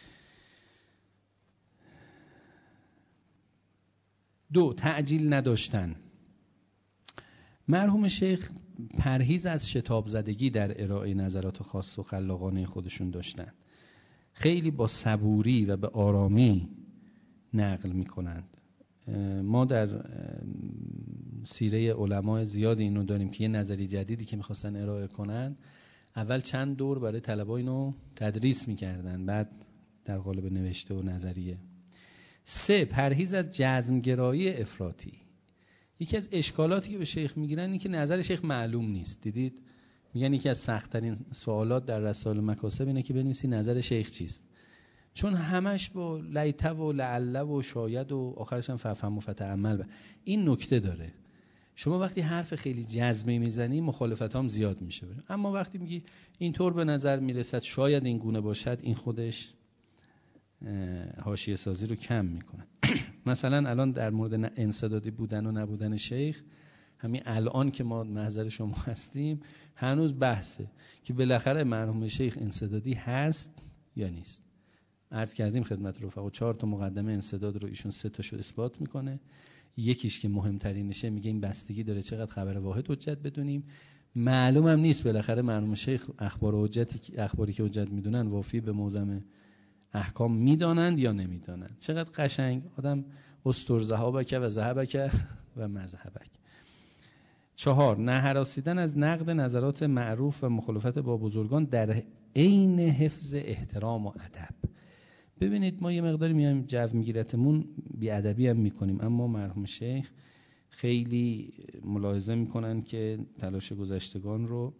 2. تعجیل نداشتن. مرحوم شیخ پرهیز از شتاب زدگی در ارائه نظرات خاص و خلاقانه خودشون داشتن. خیلی با صبوری و به آرامی نقل میکنند. ما در سیره علماء زیاد اینو داریم که یه نظری جدیدی که میخواستن ارائه کنن، اول چند دور برای طلبا اینو تدریس میکردن، بعد در قالب نوشته و نظریه. 3. پرهیز از جزمگرایی افراطی. یکی از اشکالاتی که به شیخ میگیرن اینه که نظر شیخ معلوم نیست. دیدید میگن یکی از سخت‌ترین سوالات در رسائل مکاسب اینه که بنویسی نظر شیخ چیست، چون همش با لیته و لعله و شاید و آخرش هم فهم و فتعمل. این نکته داره، شما وقتی حرف خیلی جزمی میزنی مخالفت هم زیاد میشه، اما وقتی میگی اینطور به نظر میرسد، شاید این گونه باشد، این خودش حاشیه سازی رو کم میکنه. مثلا الان در مورد انسدادی بودن و نبودن شیخ، همین الان که ما محضر شما هستیم هنوز بحثه که بالاخره مرحوم شیخ انسدادی هست یا نیست. عرض کردیم خدمت رفقا 4 تا مقدمه انسداد رو ایشون 3 تاشو اثبات میکنه. یکیش که مهمترینشه میگه این بستگی داره چقدر خبر واحد حجت بدونیم. معلومم نیست بالاخره مرحوم شیخ اخباری که حجت میدونن وافی به موزم احکام میدانند یا نمیدانند. چقدر قشنگ آدم استر ذهابک و ذهبک و مذهبک. 4. نهراسیدن از نقد نظرات معروف و مخالفت با بزرگان در عین حفظ احترام و ادب. ببینید ما یه مقداری میایم جو میگیرتمون بی ادبی هم میکنیم، اما مرحوم شیخ خیلی ملاحظه میکنن که تلاش گذشتگان رو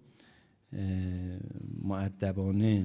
مؤدبانه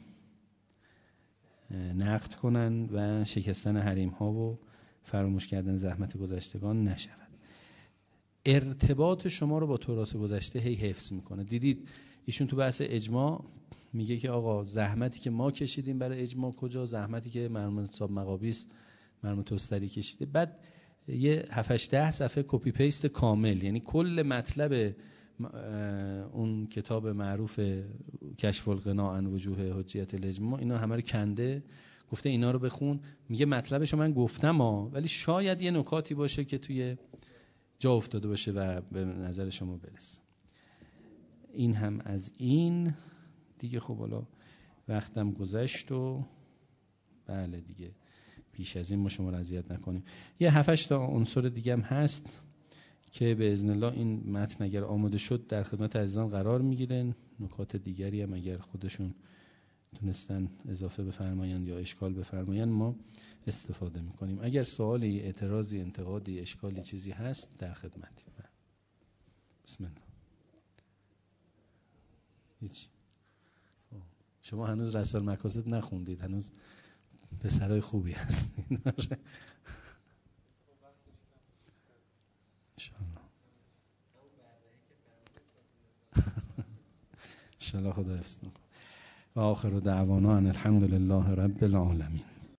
نقد کنن و شکستن حریم ها و فراموش کردن زحمت گذشتگان نشود. ارتباط شما رو با تراث گذشته هی حفظ میکنه. دیدید ایشون تو بحث اجماع میگه که آقا زحمتی که ما کشیدیم برای اجماع کجا، زحمتی که مرحوم صاحب مقابیس مرحوم توستری کشیده. بعد یه 7-8 صفحه کپی پیست کامل، یعنی کل مطلب اون کتاب معروف کشف الغنا عن وجوه حجیت الاجماع اینا همه رو کنده، گفته اینا رو بخون. میگه مطلبشو من گفتم ولی شاید یه نکاتی باشه که توی جا افتاده باشه و به نظر شما برسه. این هم از این دیگه. خب حالا وقتم گذشت و بله دیگه بیش از این ما شما رو اذیت نکنیم. یه 7-8 تا عنصر دیگه هم هست که به اذن الله این متن اگر آماده شد در خدمت عزیزان قرار میگیرن. نکات دیگری هم اگر خودشون تونستن اضافه بفرمایند یا اشکال بفرمایند ما استفاده میکنیم. اگر سوالی، اعتراضی، انتقادی، اشکالی چیزی هست در خدمتیم. بسم الله. هیچ. شما هنوز رسائل مکاسب نخوندید، هنوز پسرای خوبی هستید. انشاءالله خدا حفظ کنه. و آخر دعوانا ان الحمد لله رب العالمین.